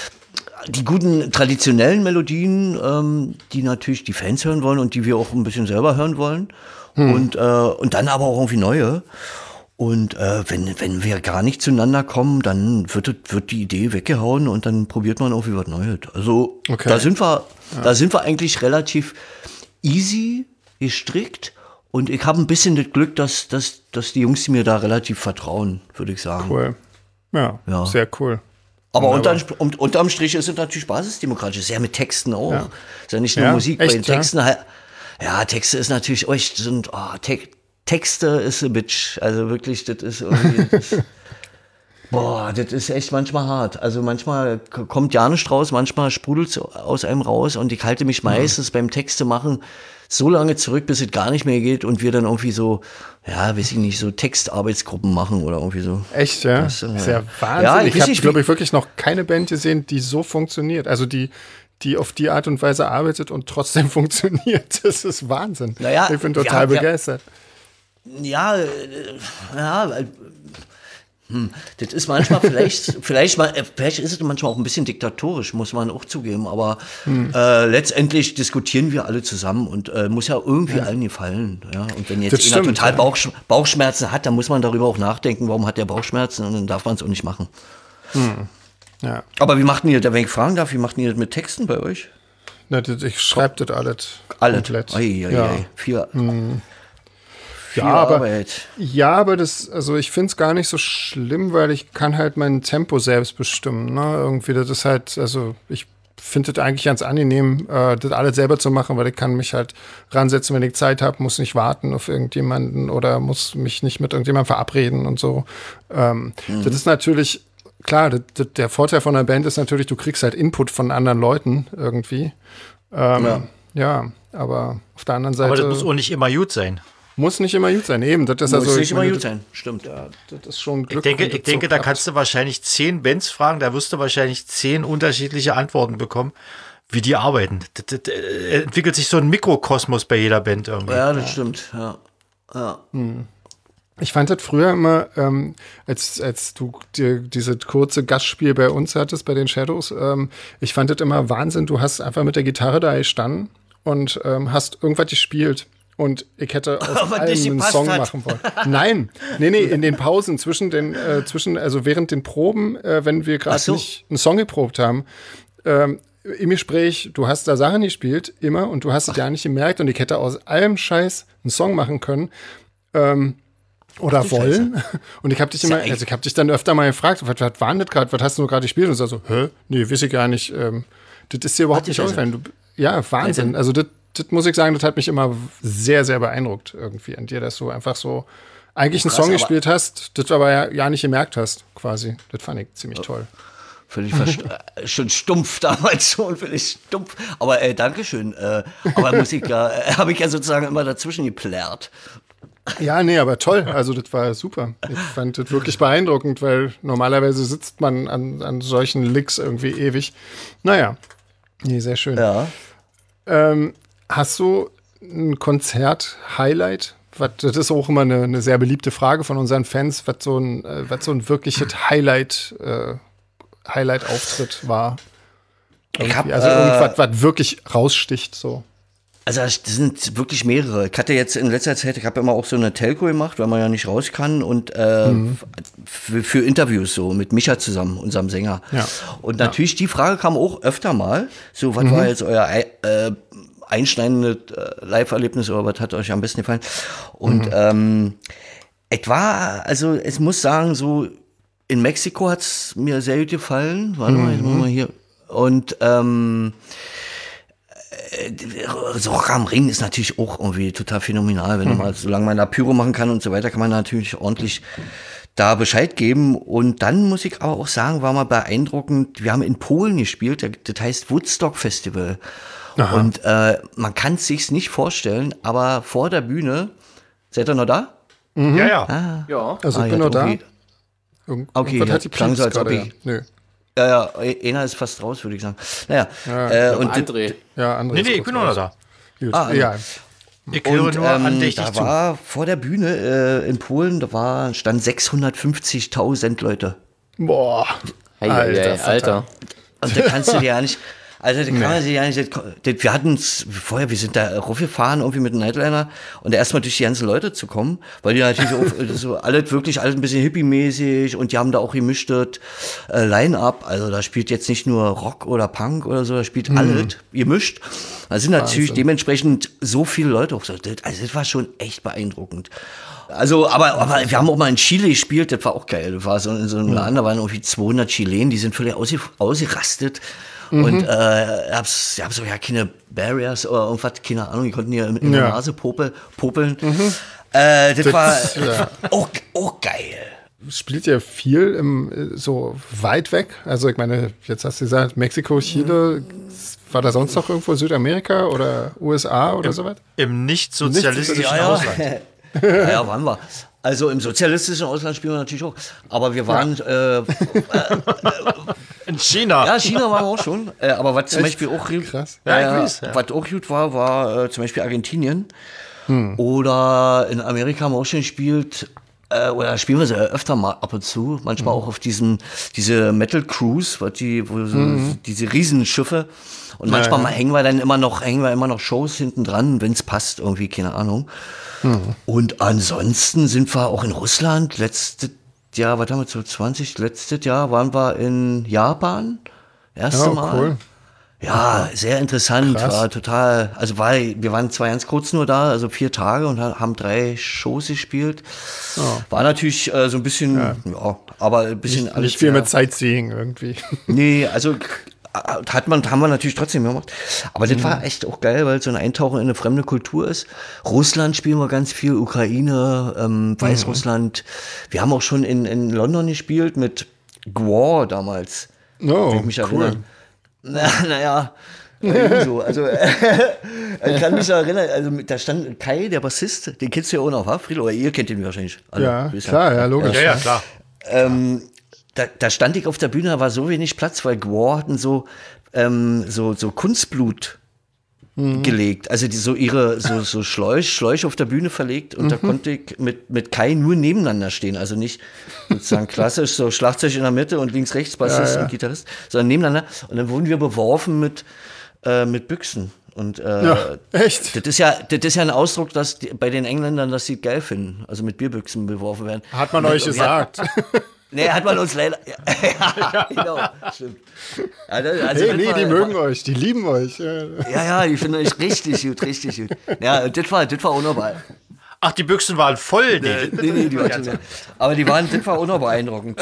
die guten traditionellen Melodien, ähm, die natürlich die Fans hören wollen und die wir auch ein bisschen selber hören wollen. Mhm. Und, äh, und dann aber auch irgendwie neue. Und äh, wenn, wenn wir gar nicht zueinander kommen, dann wird, wird die Idee weggehauen und dann probiert man irgendwie was Neues. Also okay. da sind wir, ja. da sind wir eigentlich relativ easy gestrickt und ich habe ein bisschen das Glück, dass, dass, dass die Jungs mir da relativ vertrauen, würde ich sagen. Cool. Ja, ja. sehr cool. Aber unterm, unterm Strich ist es natürlich basisdemokratisch, ist ja mit Texten auch. Ja. Ist ja nicht nur ja, Musik, echt, bei den Texten halt. Ja, Texte ist natürlich, oh, ich sind, oh, Te- Texte ist a bitch. Also wirklich, das ist irgendwie, das, boah, das ist echt manchmal hart. Also manchmal kommt ja nichts raus, manchmal sprudelt es aus einem raus und ich halte mich meistens mhm. beim Texte machen so lange zurück, bis es gar nicht mehr geht und wir dann irgendwie so, ja, weiß ich nicht, so Textarbeitsgruppen machen oder irgendwie so. Echt, ja? Das ist ja Wahnsinn. Ja, ich ich habe, glaube ich, wirklich noch keine Band gesehen, die so funktioniert. Also die, die auf die Art und Weise arbeitet und trotzdem funktioniert. Das ist Wahnsinn. Naja, ich bin total ja, begeistert. Ja, äh, ja, hm, das ist manchmal vielleicht, vielleicht, mal, vielleicht ist es manchmal auch ein bisschen diktatorisch, muss man auch zugeben, aber hm. äh, letztendlich diskutieren wir alle zusammen und äh, muss ja irgendwie ja. allen gefallen. Ja? Und wenn jetzt einer total ja. Bauchsch- Bauchschmerzen hat, dann muss man darüber auch nachdenken, warum hat der Bauchschmerzen und dann darf man es auch nicht machen. Hm. Ja. Aber wie macht ihr das, wenn ich fragen darf, wie macht ihr das mit Texten bei euch? Na, das, ich schreibe das alles. Alles? Ei, ei, ja. ei. Vier. Hm. Ja aber, ja, aber das, also ich finde es gar nicht so schlimm, weil ich kann halt mein Tempo selbst bestimmen. Ne? Irgendwie, das ist halt, also ich finde das eigentlich ganz angenehm, äh, das alles selber zu machen, weil ich kann mich halt ransetzen, wenn ich Zeit habe, muss nicht warten auf irgendjemanden oder muss mich nicht mit irgendjemandem verabreden und so. Ähm, mhm. Das ist natürlich, klar, das, das, der Vorteil von einer Band ist natürlich, du kriegst halt Input von anderen Leuten irgendwie. Ähm, ja. ja, aber auf der anderen Seite. Aber das muss auch nicht immer gut sein. Muss nicht immer gut sein, eben. Das ist muss also, nicht meine, immer gut sein, stimmt. Ja, das ist schon Glück. Ich denke, ich denke so da kannst du wahrscheinlich zehn Bands fragen, da wirst du wahrscheinlich zehn unterschiedliche Antworten bekommen, wie die arbeiten. Das, das, das entwickelt sich so ein Mikrokosmos bei jeder Band irgendwie. Ja, das ja. stimmt, ja. ja. Hm. Ich fand das früher immer, ähm, als, als du die, diese kurze Gastspiel bei uns hattest, bei den Shadows, ähm, ich fand das immer Wahnsinn. Du hast einfach mit der Gitarre da gestanden und ähm, hast irgendwas gespielt. Und ich hätte aus aber allem einen Song hat. machen wollen. Nein, nee, nee, in den Pausen zwischen den, äh, zwischen, also während den Proben, äh, wenn wir gerade so. nicht einen Song geprobt haben, ähm, im Gespräch, du hast da Sachen gespielt, immer, und du hast es ja nicht gemerkt und ich hätte aus allem Scheiß einen Song machen können, ähm, oder Ach, wollen. Scheiße. Und ich habe dich immer, also ich habe dich dann öfter mal gefragt, was, was war denn das gerade, was hast du gerade gespielt? Und so, hä? Nee, weiß ich gar nicht. Ähm, das ist dir überhaupt Ach, nicht aufgefallen. Ja, Wahnsinn. Also das Das muss ich sagen, das hat mich immer sehr, sehr beeindruckt irgendwie an dir, dass du einfach so eigentlich einen Krass, Song gespielt hast, das aber ja, ja nicht gemerkt hast, quasi. Das fand ich ziemlich toll. Völlig verst- schon stumpf damals schon, völlig stumpf. Aber äh, Dankeschön. Äh, aber Musik, ja, äh, habe ich ja sozusagen immer dazwischen geplärrt. Ja, nee, aber toll. Also das war super. Ich fand das wirklich beeindruckend, weil normalerweise sitzt man an, an solchen Licks irgendwie ewig. Naja, nee, sehr schön. Ja. Ähm, Hast du ein Konzert-Highlight? Das ist auch immer eine, eine sehr beliebte Frage von unseren Fans, was so ein, was so ein wirkliches Highlight, äh, Highlight-Auftritt war. Ich hab, also äh, irgendwas, was wirklich raussticht. So. Also das sind wirklich mehrere. Ich hatte jetzt in letzter Zeit, ich habe immer auch so eine Telco gemacht, weil man ja nicht raus kann und äh, mhm. für, für Interviews so mit Micha zusammen, unserem Sänger. Ja. Und natürlich ja. die Frage kam auch öfter mal, so was mhm. war jetzt euer äh, einschneidendes äh, Live-Erlebnis oder was hat euch am besten gefallen? Und mhm. ähm, es war, also es muss sagen, so in Mexiko hat es mir sehr gut gefallen. Warte mal, jetzt machen wir hier. Und ähm, so Rock am Ring ist natürlich auch irgendwie total phänomenal, wenn mhm. man, solange man da Pyro machen kann und so weiter, kann man natürlich ordentlich da Bescheid geben. Und dann muss ich aber auch sagen, war mal beeindruckend, wir haben in Polen gespielt, das heißt Woodstock Festival. Aha. Und äh, man kann es sich nicht vorstellen, aber vor der Bühne, seid ihr noch da? Mhm. Ja, ja. Ah. ja. Also ich ah, bin noch da. Irgend, okay, ja, hat die klang so, als ob ich... Ja. Nö. Ja, ja, einer ist fast raus, würde ich sagen. Naja, ja, äh, und André. Ja, André nee, nee, ich bin noch da. Gut. Ah, ja. Ich höre und, nur ähm, andächtig da zu. war vor der Bühne äh, in Polen, da war, standen sechshundertfünfzigtausend Leute. Boah, hey, Alter. Hey, Alter. Und da kannst du dir ja nicht... Also, das kann man sich ja nicht, das, das, wir hatten es vorher, wir sind da raufgefahren, irgendwie mit einem Nightliner und erstmal durch die ganzen Leute zu kommen, weil die natürlich auch so alles wirklich, alles ein bisschen hippie-mäßig und die haben da auch gemischtes äh, Line-Up, also da spielt jetzt nicht nur Rock oder Punk oder so, da spielt mhm. alles gemischt. Da sind natürlich Wahnsinn. Dementsprechend so viele Leute auch so, das, also das war schon echt beeindruckend. Also, aber, aber wir haben auch mal in Chile gespielt, das war auch geil, das war so in so einem Laden, da waren irgendwie zweihundert Chilenen, die sind völlig ausge, ausgerastet. Mhm. Und äh, hab's, hab so, ja, keine Barriers oder irgendwas, keine Ahnung, die konnten hier in der ja. Nase popel, popeln. Mhm. Äh, das, das war ja. auch, auch geil. Spielt ja viel im, so weit weg. Also ich meine, jetzt hast du gesagt, Mexiko, Chile, war da sonst noch irgendwo Südamerika oder U S A oder Im, so was? Im nicht-sozialistischen ja, ja. Ausland. Ja, ja, waren wir. Also im sozialistischen Ausland spielen wir natürlich auch. Aber wir waren... Ja. Äh, äh, in China. Ja, China waren wir auch schon. Äh, aber was zum Echt? Beispiel auch... Krass. Äh, ja, weiß, ja. Was auch gut war, war äh, zum Beispiel Argentinien. Hm. Oder in Amerika haben wir auch schon gespielt... Äh, oder spielen wir sie öfter mal ab und zu. Manchmal hm. auch auf diesen, diese Metal Cruise, was die, wo so, hm. diese Riesenschiffe. Und manchmal ja, ja. hängen wir dann immer noch, hängen wir immer noch Shows hinten dran, wenn es passt, irgendwie, keine Ahnung. Hm. Und ansonsten sind wir auch in Russland. Letztes Jahr, was haben wir zu zwanzig? Letztes Jahr waren wir in Japan. Erste oh, Mal. Cool. Ja, sehr interessant. Krass. War total, also war, wir waren zwar ganz kurz nur da, also vier Tage und haben drei Shows gespielt. Oh. War natürlich äh, so ein bisschen, ja. ja, aber ein bisschen nicht, alles. Nicht viel sehr, mit Sightseeing irgendwie. Nee, also hat man, haben wir natürlich trotzdem gemacht. Aber das mhm. war echt auch geil, weil es so ein Eintauchen in eine fremde Kultur ist. Russland spielen wir ganz viel, Ukraine, ähm, Weißrussland. Mhm. Wir haben auch schon in, in London gespielt mit Gwar damals. Oh, wenn ich mich cool. erinnere. Na, naja, äh, so, also äh, ich kann mich erinnern, also da stand Kai, der Bassist, den kennst du ja auch noch, wa, Friedl? Oder ihr kennt ihn wahrscheinlich. Also, ja, klar, ja, logisch. Ja, ja, klar. Ähm, da, da stand ich auf der Bühne, da war so wenig Platz, weil Gwar hatten so, ähm, so, so Kunstblut mhm. gelegt. Also die so ihre so, so Schläuche, Schläuche auf der Bühne verlegt und mhm. da konnte ich mit, mit Kai nur nebeneinander stehen. Also nicht sozusagen klassisch so Schlagzeug in der Mitte und links, rechts Bassist ja, ja. und Gitarrist, sondern nebeneinander. Und dann wurden wir beworfen mit, äh, mit Büchsen. Und äh, ja, echt? Das ist ja, das ist ja ein Ausdruck, dass die, bei den Engländern, dass sie geil finden, also mit Bierbüchsen beworfen werden. Hat man und, euch gesagt. Nee, hat man uns leider. Ja, genau, stimmt. Also, also hey, nee, war, die war, mögen euch, die lieben euch. Ja, ja, die finden euch richtig gut, richtig gut. Ja, das war, das war auch noch bei. Ach, die Büchsen waren voll. Nee, nee, nee, die waren schon, aber die waren, das war auch noch beeindruckend.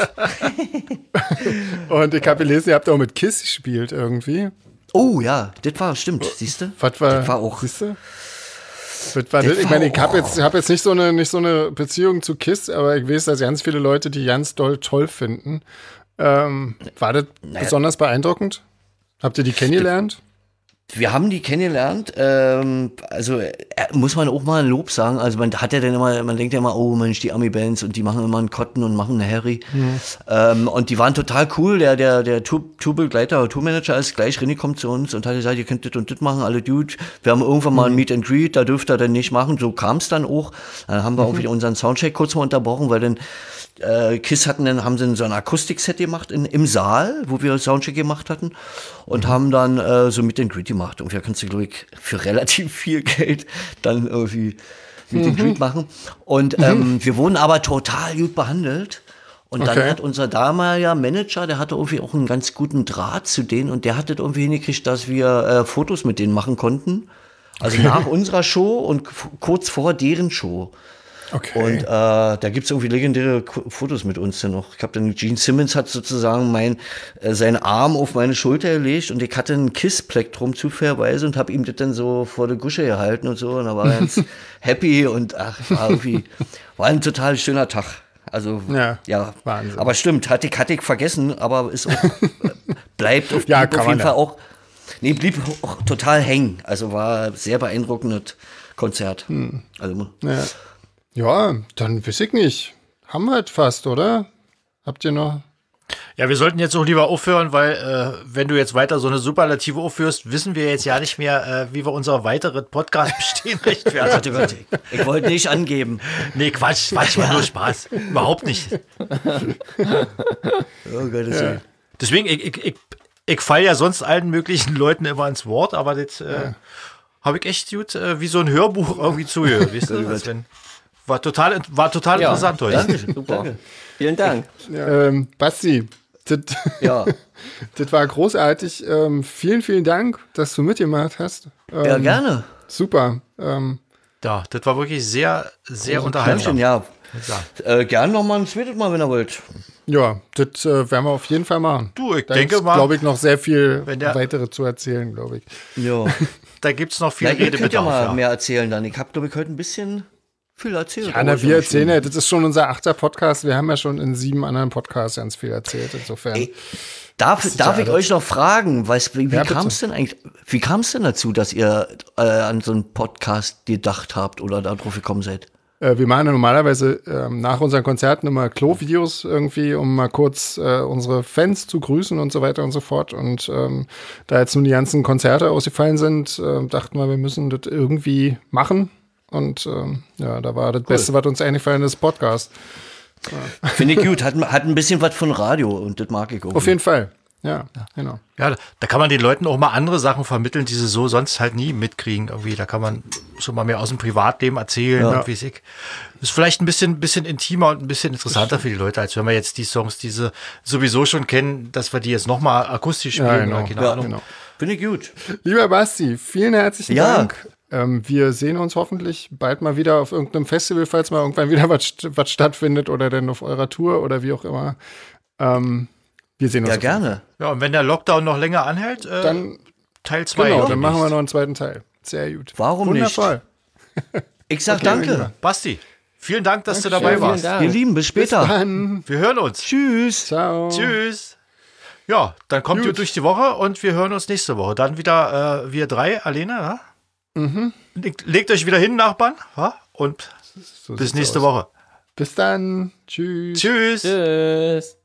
Und ich habe gelesen, ihr habt auch mit Kiss gespielt irgendwie. Oh ja, das war, stimmt, siehst du? Was war, das war auch. Siehst du? War das, ich meine, ich habe jetzt, hab jetzt nicht, so eine, nicht so eine Beziehung zu Kiss, aber ich weiß, dass ganz viele Leute die ganz doll toll finden. Ähm, war das naja. besonders beeindruckend? Habt ihr die kennengelernt? Wir haben die kennengelernt, ähm, also äh, muss man auch mal ein Lob sagen, also man hat ja dann immer, man denkt ja immer, oh Mensch, die Ami-Bands und die machen immer einen Cotton und machen eine Harry mhm. ähm, und die waren total cool, der der der Tourbegleiter oder Tourmanager ist gleich reingekommen zu uns und hat gesagt, ihr könnt das und das machen, alle Dude, wir haben irgendwann mal ein Meet and Greet, da dürft ihr dann nicht machen, so kam es dann auch, dann haben wir mhm. auch wieder unseren Soundcheck kurz mal unterbrochen, weil dann äh, Kiss hatten dann, haben sie so ein Akustikset gemacht in, im Saal, wo wir Soundcheck gemacht hatten und mhm. haben dann äh, so Meet and Greet gemacht. Und da kannst du, glaube ich, für relativ viel Geld dann irgendwie Meet and Greet machen. Und ähm, mhm. wir wurden aber total gut behandelt. Und dann Okay. hat unser damaliger Manager, der hatte irgendwie auch einen ganz guten Draht zu denen und der hat das irgendwie hingekriegt, dass wir äh, Fotos mit denen machen konnten. Also nach unserer Show und k- kurz vor deren Show. Okay. Und äh, da gibt's irgendwie legendäre K- Fotos mit uns dann noch. Ich habe dann, Gene Simmons hat sozusagen mein, äh, seinen Arm auf meine Schulter gelegt und ich hatte ein Kiss-Plektrum zufälligerweise und habe ihm das dann so vor der Gusche gehalten und so. Und da war er ganz happy und ach, war irgendwie, war ein total schöner Tag. Also, Ja, ja, Wahnsinn. aber stimmt, hatte ich, hatte ich vergessen, aber ist auch, bleibt auf, Ja, blieb kann auf man jeden ja. Fall auch, nee, blieb auch total hängen. Also war sehr beeindruckendes Konzert. Hm. Also, Ja. ja, dann weiß ich nicht. Haben wir halt fast, oder? Habt ihr noch? Ja, wir sollten jetzt auch lieber aufhören, weil äh, wenn du jetzt weiter so eine Superlative aufführst, wissen wir jetzt ja nicht mehr, äh, wie wir unser weiteres Podcast bestehen rechtfertigen. Gott, Gott, ich, ich wollte nicht angeben. Nee, Quatsch, Quatsch, war nur Spaß. Überhaupt nicht. Oh Gott, das ja. Deswegen, ich, ich, ich, ich falle ja sonst allen möglichen Leuten immer ins Wort, aber das äh, habe ich echt gut äh, wie so ein Hörbuch irgendwie zugehört. Weißt du? Also wenn, war total, war total Ja, interessant heute. Danke, super. Vielen Dank. Ähm, Basti, das Ja. das war großartig. Ähm, vielen, vielen Dank, dass du mitgemacht hast. Ähm, Ja, gerne. Super. Ähm, Ja, das war wirklich sehr, sehr Dankeschön, unterhaltsam. ja. Ja. Äh, gern noch mal ein zweites Mal, wenn ihr wollt. ja, das äh, werden wir auf jeden Fall machen. Du, ich da denke ist, mal, glaube ich, noch sehr viel wenn der- weitere zu erzählen, glaube ich. Ja. da gibt es noch viel Ja, ihr könnt ja Redebedarf. mal Ja. mehr erzählen dann. Ich habe, glaube ich, heute ein bisschen viel erzählt. Ja, aber na, ist wir auch erzählen schön. ja, das ist schon unser achter Podcast. Wir haben ja schon in sieben anderen Podcasts ganz viel erzählt, insofern. Ey, Darf, ist darf ja ich alles. euch noch fragen, was, wie, wie Ja, kam bitte. es denn eigentlich, wie kam es denn dazu, dass ihr äh, an so einen Podcast gedacht habt oder da drauf gekommen seid? Äh, wir machen ja normalerweise ähm, nach unseren Konzerten immer Klo-Videos irgendwie, um mal kurz äh, unsere Fans zu grüßen und so weiter und so fort. Und ähm, da jetzt nun die ganzen Konzerte ausgefallen sind, äh, dachten wir, wir müssen das irgendwie machen. Und ähm, ja, da war das Beste, was uns eingefallen ist, Podcast. Finde ich gut, hat, hat ein bisschen was von Radio und das mag ich auch. Auf jeden Fall. Ja, genau. Ja, da kann man den Leuten auch mal andere Sachen vermitteln, die sie so sonst halt nie mitkriegen. Irgendwie, da kann man schon mal mehr aus dem Privatleben erzählen. Ja. Und wie es ich. Ist vielleicht ein bisschen, bisschen intimer und ein bisschen interessanter für die Leute, als wenn wir jetzt die Songs, die sie sowieso schon kennen, dass wir die jetzt nochmal akustisch spielen. Ja, genau. Oder keine Ja, Ahnung. genau. Finde ich gut. Lieber Basti, vielen herzlichen Ja. Dank. Ähm, wir sehen uns hoffentlich bald mal wieder auf irgendeinem Festival, falls mal irgendwann wieder was, st- was stattfindet oder dann auf eurer Tour oder wie auch immer. Ähm, wir sehen uns. Ja, auf jeden Fall. gerne. Ja, und wenn der Lockdown noch länger anhält, äh, Dann, Teil zwei. genau, dann machen wir noch einen zweiten Teil. Sehr gut. Warum nicht? Wundervoll. Ich sag Okay, danke. mein Lieber. Basti, vielen Dank, dass du Dankeschön. dabei Vielen warst. Dank. Ihr Lieben, bis später. Dann. Wir hören uns. Tschüss. Ciao. Tschüss. Ja, dann kommt Gut. ihr durch die Woche und wir hören uns nächste Woche. Dann wieder äh, wir drei alleine. Ja? Mhm. Legt, legt euch wieder hin, Nachbarn. Ja? Und So bis sieht's nächste aus. Woche. Bis dann. Tschüss. Tschüss. Tschüss.